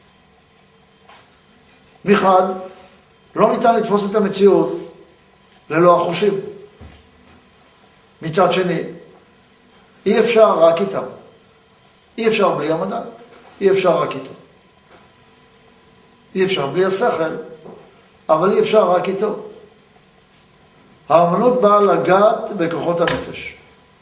מחד, לא ניתן לתפוס את המציאות ללא החושים. מצד שני, אי אפשר רק איתם. אי אפשר בלי המדע, אי אפשר רק איתו. אי אפשר בלי השכל, אבל אי אפשר רק איתו. האמנות באה לגעת בכוחות הנפש.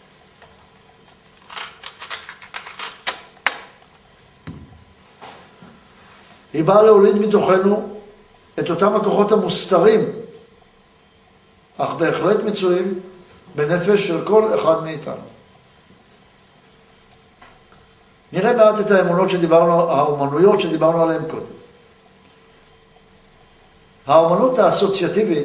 היא באה להוליד מתוכנו את אותם הכוחות המוסתרים, אך בהחלט מצויים בנפש של כל אחד מאיתנו. נראה מעט את האמונות שדיברנו, האומנויות שדיברנו עליהן קודם. האומנות האסוציאטיבית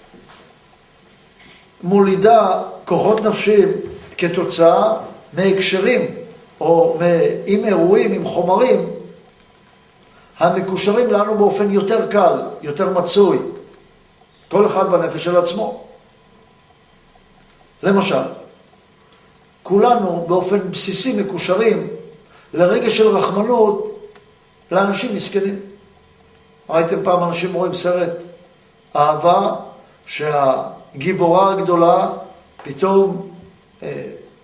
מולידה כוחות נפשיים כתוצאה מהקשרים או עם אירועים, עם חומרים המקושרים לנו באופן יותר קל, יותר מצוי, כל אחד בנפש של עצמו. למשל, כולנו באופן בסיסי מקושרים לרגע של רחמנות לאנשים מסכנים. ראיתם פעם אנשים רואים סרט אהבה שהגיבורה הגדולה פתאום אה,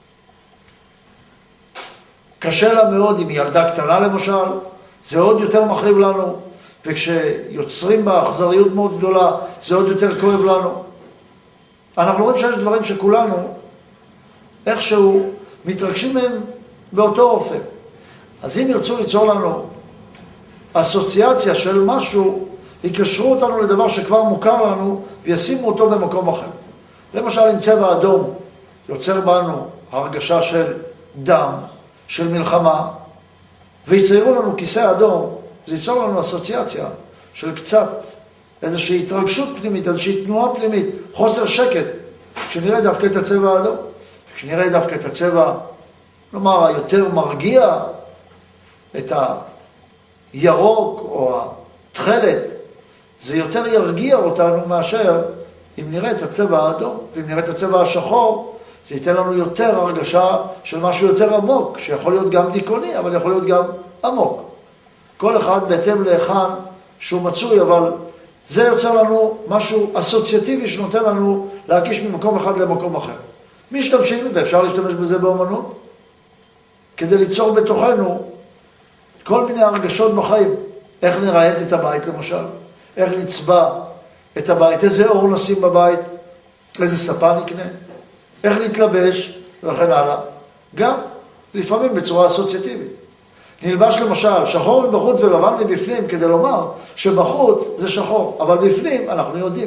קשה לה מאוד, אם היא ילדה קטנה למשל, זה עוד יותר מחריב לנו, וכשיוצרים בה אכזריות מאוד גדולה, זה עוד יותר כואב לנו. אנחנו רואים שיש דברים שכולנו איכשהו מתרגשים מהם באותו אופן. אז אם ירצו ליצור לנו אסוציאציה של משהו, יקשרו אותנו לדבר שכבר מוכר לנו וישימו אותו במקום אחר. למשל, עם צבע אדום יוצר בנו הרגשה של דם, של מלחמה, ויציירו לנו כיסא אדום, זה ייצור לנו אסוציאציה של קצת איזושהי התרגשות פנימית, איזושהי תנועה פנימית, חוסר שקט, כשנראה דווקא את הצבע האדום. כשנראה דווקא את הצבע, נאמר, היותר מרגיע, את הירוק או התכלת, זה יותר ירגיע אותנו מאשר אם נראה את הצבע האדום, ואם נראה את הצבע השחור, זה ייתן לנו יותר הרגשה של משהו יותר עמוק, שיכול להיות גם דיכאוני, אבל יכול להיות גם עמוק. כל אחד בהתאם להיכן שהוא מצוי, אבל זה יוצר לנו משהו אסוציאטיבי שנותן לנו להקיש ממקום אחד למקום אחר. משתמשים, ואפשר להשתמש בזה באמנות, כדי ליצור בתוכנו כל מיני הרגשות בחיים. איך נראית את הבית למשל? איך נצבע את הבית? איזה אור נשים בבית? איזה ספה נקנה? איך נתלבש? וכן הלאה. גם לפעמים בצורה אסוציאטיבית. נלבש למשל שחור מבחוץ ולבן מבפנים, כדי לומר שבחוץ זה שחור, אבל בפנים אנחנו יודעים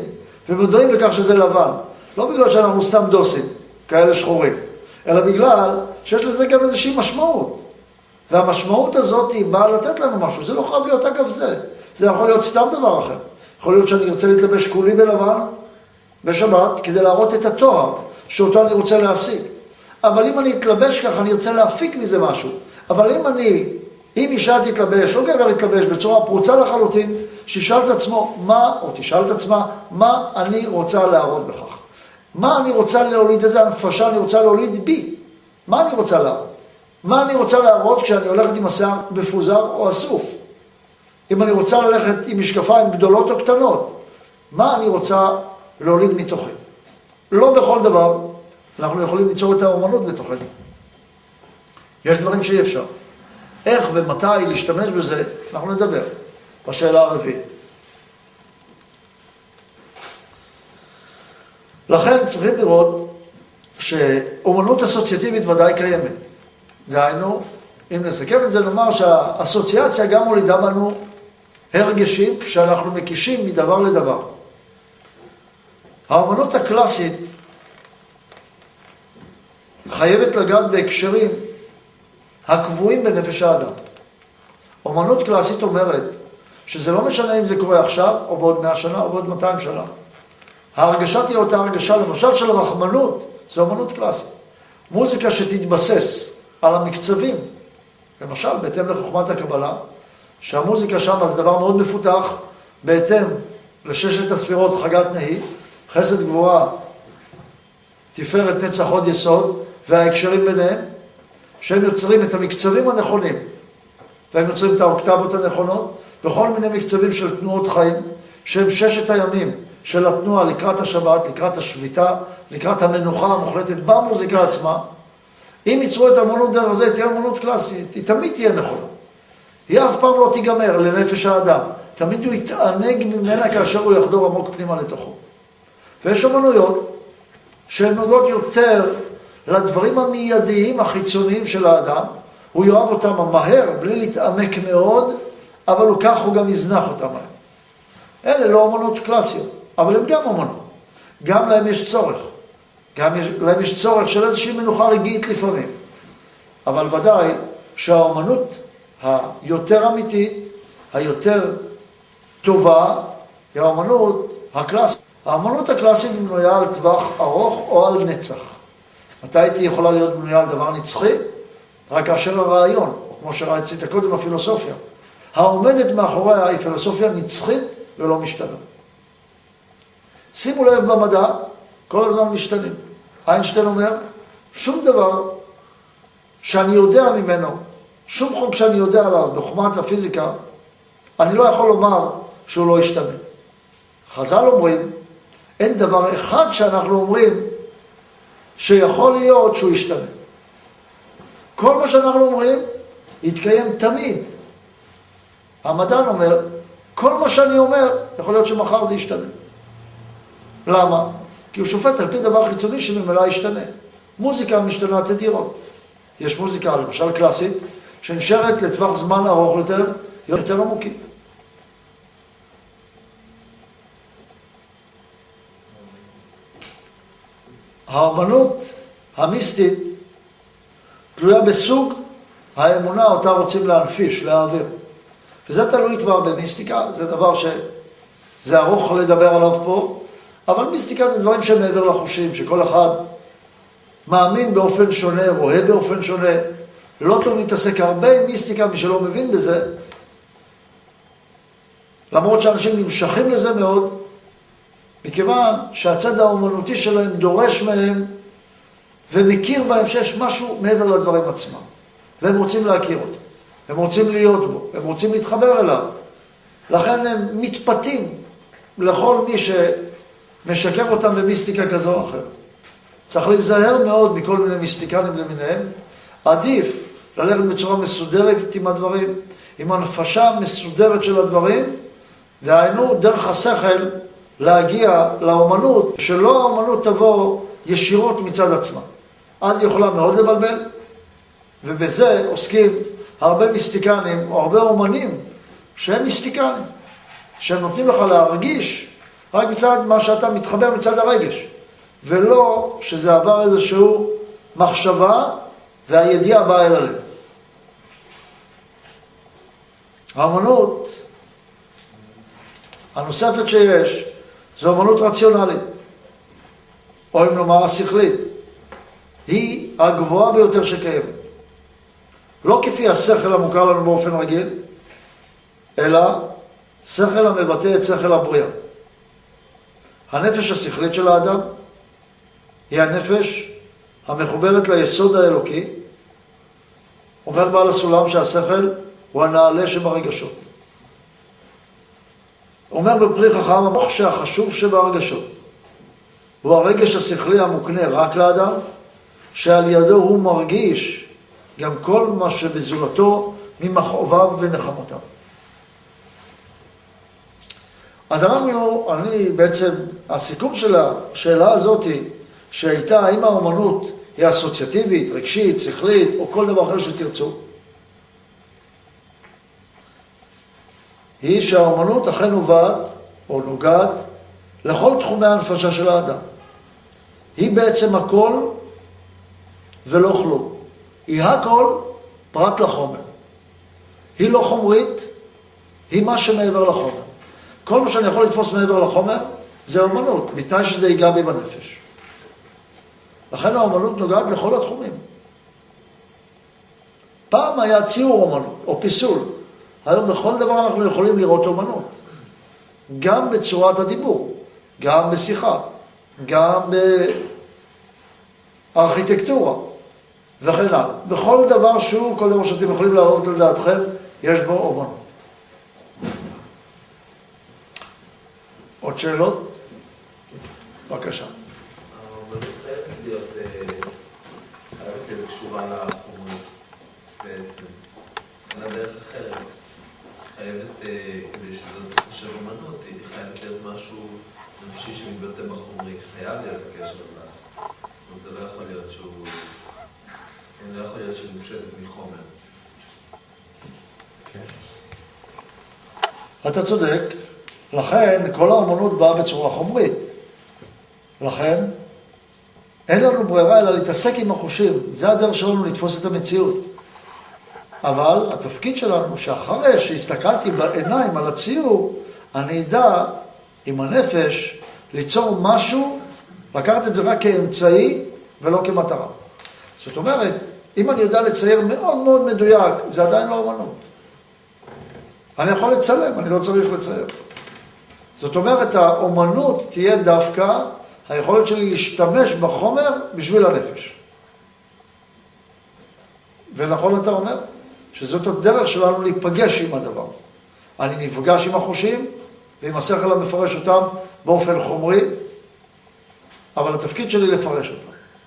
ומודעים לכך שזה לבן. לא בגלל שאנחנו סתם דוסים, כאלה שחורים, אלא בגלל שיש לזה גם איזושהי משמעות. והמשמעות הזאת היא באה לתת לנו משהו. זה לא חייב להיות אגב זה. זה יכול להיות סתם דבר אחר. יכול להיות שאני רוצה להתלבש כולי בלבן בשבת כדי להראות את התואר שאותו אני רוצה להשיג. אבל אם אני אתלבש ככה, אני ארצה להפיק מזה משהו. אבל אם אני, אם אישה תתלבש, או גבר יתלבש בצורה פרוצה לחלוטין, שישאל את עצמו מה, או תשאל את עצמה, מה אני רוצה להראות בכך. מה אני רוצה להוליד, איזה הנפשה אני רוצה להוליד בי. מה אני רוצה להראות? מה אני רוצה להראות כשאני הולכת עם השיער מפוזר או אסוף? אם אני רוצה ללכת עם משקפיים גדולות או קטנות, מה אני רוצה להוליד מתוכי? לא בכל דבר אנחנו יכולים ליצור את האומנות בתוכנו. יש דברים שאי אפשר. איך ומתי להשתמש בזה, אנחנו נדבר בשאלה הרביעית. לכן צריכים לראות שאומנות אסוציאטיבית ודאי קיימת. דהיינו, אם נסכם את זה, נאמר שהאסוציאציה גם מולידה בנו הרגשים כשאנחנו מקישים מדבר לדבר. האומנות הקלאסית חייבת לגעת בהקשרים הקבועים בנפש האדם. אומנות קלאסית אומרת שזה לא משנה אם זה קורה עכשיו, או בעוד מאה שנה, או בעוד מאתיים שנה. ההרגשה תהיה אותה הרגשה, למשל של רחמנות, זה אומנות קלאסית. מוזיקה שתתבסס על המקצבים, למשל, בהתאם לחוכמת הקבלה, שהמוזיקה שם זה דבר מאוד מפותח, בהתאם לששת הספירות חגת נהי, חסד גבורה, תפארת נצח עוד יסוד, וההקשרים ביניהם, שהם יוצרים את המקצבים הנכונים, והם יוצרים את האוקטבות הנכונות, וכל מיני מקצבים של תנועות חיים, שהם ששת הימים של התנועה לקראת השבת, לקראת השביתה, לקראת המנוחה המוחלטת במוזיקה עצמה. אם ייצרו את האמנות דרך זה, תהיה אמנות קלאסית, היא תמיד תהיה נכונה. היא אף פעם לא תיגמר לנפש האדם. תמיד הוא יתענג ממנה כאשר הוא יחדור עמוק פנימה לתוכו. ויש אמנויות שהן נוגעות יותר לדברים המיידיים החיצוניים של האדם. הוא יאהב אותם מהר, בלי להתעמק מאוד, אבל הוא כך הוא גם יזנח אותם מהר. אלה לא אמנות קלאסיות, אבל הם גם אמנות. גם להם יש צורך. גם להם יש צורך של איזושהי מנוחה רגעית לפעמים. אבל ודאי שהאמנות היותר אמיתית, היותר טובה, היא האמנות הקלאסית. האמנות הקלאסית בנויה על טווח ארוך או על נצח. מתי הייתי יכולה להיות בנויה על דבר נצחי? רק כאשר הרעיון, או כמו שראיתי קודם, הפילוסופיה. העומדת מאחוריה היא פילוסופיה נצחית ולא משתנה. שימו לב במדע, כל הזמן משתנים. איינשטיין אומר, שום דבר שאני יודע ממנו, שום חוק שאני יודע עליו בחוכמת הפיזיקה, אני לא יכול לומר שהוא לא ישתנה. חז"ל אומרים, אין דבר אחד שאנחנו אומרים שיכול להיות שהוא ישתנה. כל מה שאנחנו אומרים יתקיים תמיד. המדען אומר, כל מה שאני אומר, יכול להיות שמחר זה ישתנה. למה? כי הוא שופט על פי דבר חיצוני שממילא ישתנה. מוזיקה משתנה תדירות. יש מוזיקה, למשל קלאסית, שנשארת לטווח זמן ארוך יותר, יותר עמוקי. האמנות המיסטית תלויה בסוג האמונה אותה רוצים להנפיש, להעביר. וזה תלוי כבר במיסטיקה, זה דבר שזה ארוך לדבר עליו פה, אבל מיסטיקה זה דברים שמעבר לחושים, שכל אחד מאמין באופן שונה, רואה באופן שונה. לא טוב להתעסק הרבה עם מיסטיקה, מי שלא מבין בזה, למרות שאנשים נמשכים לזה מאוד, מכיוון שהצד האומנותי שלהם דורש מהם ומכיר בהם שיש משהו מעבר לדברים עצמם. והם רוצים להכיר אותו, הם רוצים להיות בו, הם רוצים להתחבר אליו. לכן הם מתפתים לכל מי שמשקר אותם במיסטיקה כזו או אחרת. צריך להיזהר מאוד מכל מיני מיסטיקנים למיניהם. עדיף ללכת בצורה מסודרת עם הדברים, עם הנפשה מסודרת של הדברים, דהיינו דרך השכל להגיע לאומנות, שלא האומנות תבוא ישירות מצד עצמה. אז היא יכולה מאוד לבלבל, ובזה עוסקים הרבה מיסטיקנים או הרבה אומנים שהם מיסטיקנים, שהם נותנים לך להרגיש רק מצד מה שאתה מתחבר מצד הרגש, ולא שזה עבר איזשהו מחשבה והידיעה באה אל הלב. האמנות הנוספת שיש זו אמנות רציונלית, או אם נאמר השכלית. היא הגבוהה ביותר שקיימת. לא כפי השכל המוכר לנו באופן רגיל, אלא שכל המבטא את שכל הבריאה. הנפש השכלית של האדם היא הנפש המחוברת ליסוד האלוקי. אומר בעל הסולם שהשכל הוא הנעלה שברגשות. אומר בפרי חכם עמוק שהחשוב שברגשות הוא הרגש השכלי המוקנה רק לאדם, שעל ידו הוא מרגיש גם כל מה שבזולתו ממכאוביו ונחמותיו. אז אנחנו, אני בעצם, הסיכום של השאלה הזאת שהייתה האם האומנות היא אסוציאטיבית, רגשית, שכלית או כל דבר אחר שתרצו, היא שהאומנות אכן נובעת או נוגעת לכל תחומי ההנפשה של האדם. היא בעצם הכל ולא כלום. היא הכל פרט לחומר. היא לא חומרית, היא מה שמעבר לחומר. כל מה שאני יכול לתפוס מעבר לחומר זה האומנות, בתנאי שזה ייגע בי בנפש. לכן האומנות נוגעת לכל התחומים. פעם היה ציור אומנות או פיסול. היום בכל דבר אנחנו יכולים לראות אומנות. גם בצורת הדיבור, גם בשיחה, גם בארכיטקטורה וכן הלאה. בכל דבר שהוא, כל דבר שאתם יכולים להראות על דעתכם, יש בו אומנות. עוד שאלות? בבקשה. האומנות חייבת להיות, חייבת להיות קשורה לחומרים בעצם. אין דרך אחרת. חייבת, כדי שזאת תחשב אומנות, היא חייבת להיות משהו נפשי שמתבטא בחומרי. חייב להיות הקשר לה. זה לא יכול להיות שהוא... לא יכול להיות שמופשטת מחומר. אתה צודק. לכן כל האומנות באה בצורה חומרית. לכן אין לנו ברירה אלא להתעסק עם החושים. זה הדרך שלנו לתפוס את המציאות. אבל התפקיד שלנו שאחרי שהסתכלתי בעיניים על הציור, אני אדע עם הנפש ליצור משהו, לקחת את זה רק כאמצעי ולא כמטרה. זאת אומרת, אם אני יודע לצייר מאוד מאוד מדויק, זה עדיין לא אומנות. אני יכול לצלם, אני לא צריך לצייר. זאת אומרת, האומנות תהיה דווקא היכולת שלי להשתמש בחומר בשביל הנפש. ונכון אתה אומר? שזאת הדרך שלנו להיפגש עם הדבר. אני נפגש עם החושים, ועם השכל המפרש אותם באופן חומרי, אבל התפקיד שלי לפרש אותם.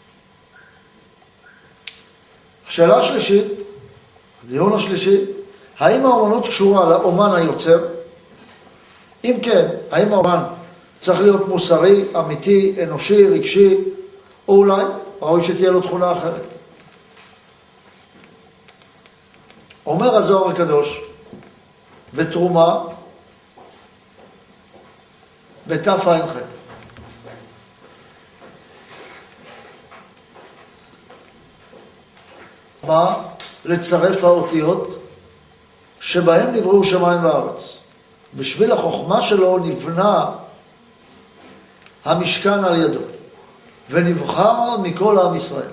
השאלה השלישית, הדיון השלישי, האם האומנות קשורה לאומן היוצר? אם כן, האם האומן צריך להיות מוסרי, אמיתי, אנושי, רגשי, או אולי ראוי שתהיה לו תכונה אחרת? אומר הזוהר הקדוש, בתרומה, בתף עין ח' מה לצרף האותיות שבהם נבראו שמיים וארץ. בשביל החוכמה שלו נבנה המשכן על ידו, ונבחר מכל עם ישראל.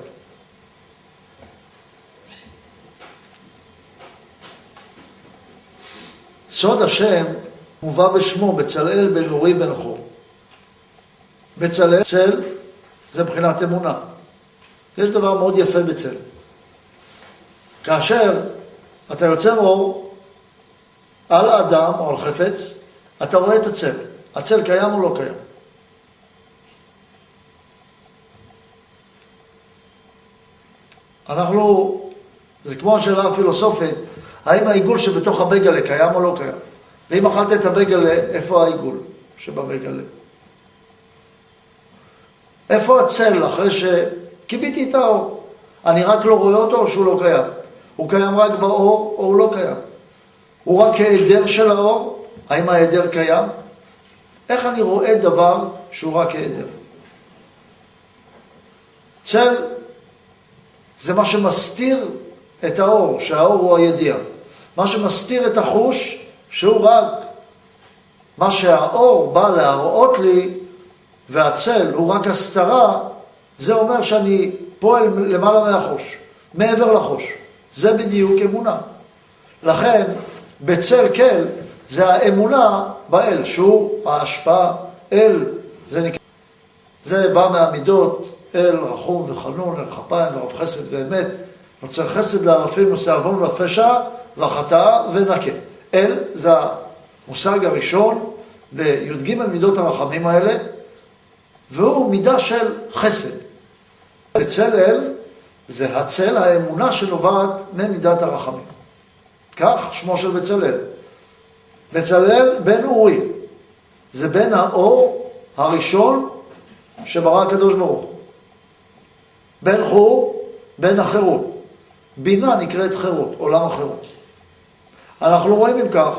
סוד השם מובא בשמו, בצלאל בן אורי בן חור. בצלאל, צל, זה מבחינת אמונה. יש דבר מאוד יפה בצל. כאשר אתה יוצר אור על האדם או על חפץ, אתה רואה את הצל. הצל קיים או לא קיים? אנחנו, זה כמו השאלה הפילוסופית, האם העיגול שבתוך הבגלה קיים או לא קיים? ואם אכלת את הבגלה, איפה העיגול שבבגלה? איפה הצל אחרי שקיביתי את האור? אני רק לא רואה אותו או שהוא לא קיים? הוא קיים רק באור או הוא לא קיים? הוא רק העדר של האור? האם העדר קיים? איך אני רואה דבר שהוא רק העדר? צל זה מה שמסתיר את האור, שהאור הוא הידיעה. מה שמסתיר את החוש, שהוא רק מה שהאור בא להראות לי, והצל הוא רק הסתרה, זה אומר שאני פועל למעלה מהחוש, מעבר לחוש. זה בדיוק אמונה. לכן, בצל כל זה האמונה באל, שהוא ההשפעה אל, זה נקרא. זה בא מהמידות, אל רחום וחנון, אל כפיים ורב חסד ואמת. נוצר חסד לערפים, נושא עוון והפשע והחטאה ונקה. אל זה המושג הראשון בי"ג מידות הרחמים האלה, והוא מידה של חסד. בצל אל זה הצל, האמונה שנובעת ממידת הרחמים. כך שמו של בצלאל. בצלאל בן אורי, זה בן האור הראשון שברא הקדוש ברוך הוא. בן חור, בן החירות. בינה נקראת חירות, עולם החירות. אנחנו רואים אם כך,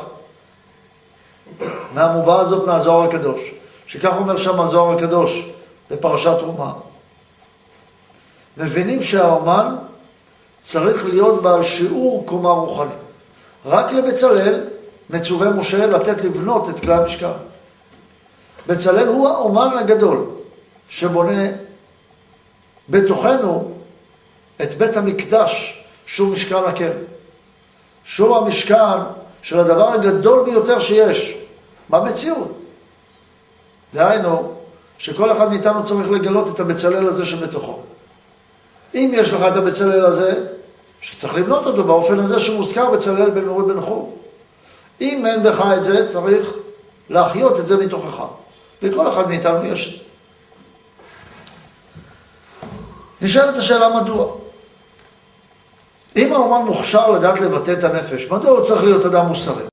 מהמובאה הזאת מהזוהר הקדוש, שכך אומר שם הזוהר הקדוש בפרשת תרומה. מבינים שהאומן צריך להיות בעל שיעור קומה רוחני. רק לבצלאל מצווה משה לתת לבנות את כלי המשכן. בצלאל הוא האומן הגדול שבונה בתוכנו את בית המקדש, שהוא משכן הקרן. שהוא המשכן של הדבר הגדול ביותר שיש במציאות. דהיינו, שכל אחד מאיתנו צריך לגלות את הבצלאל הזה שבתוכו. אם יש לך את הבצלאל הזה, שצריך לבנות אותו באופן הזה שמוזכר בצלאל בן אורי בן חור. אם אין בך את זה, צריך להחיות את זה מתוכך. וכל אחד מאיתנו יש את זה. נשאלת השאלה מדוע. אם האומן מוכשר לדעת לבטא את הנפש, מדוע הוא צריך להיות אדם מוסרי?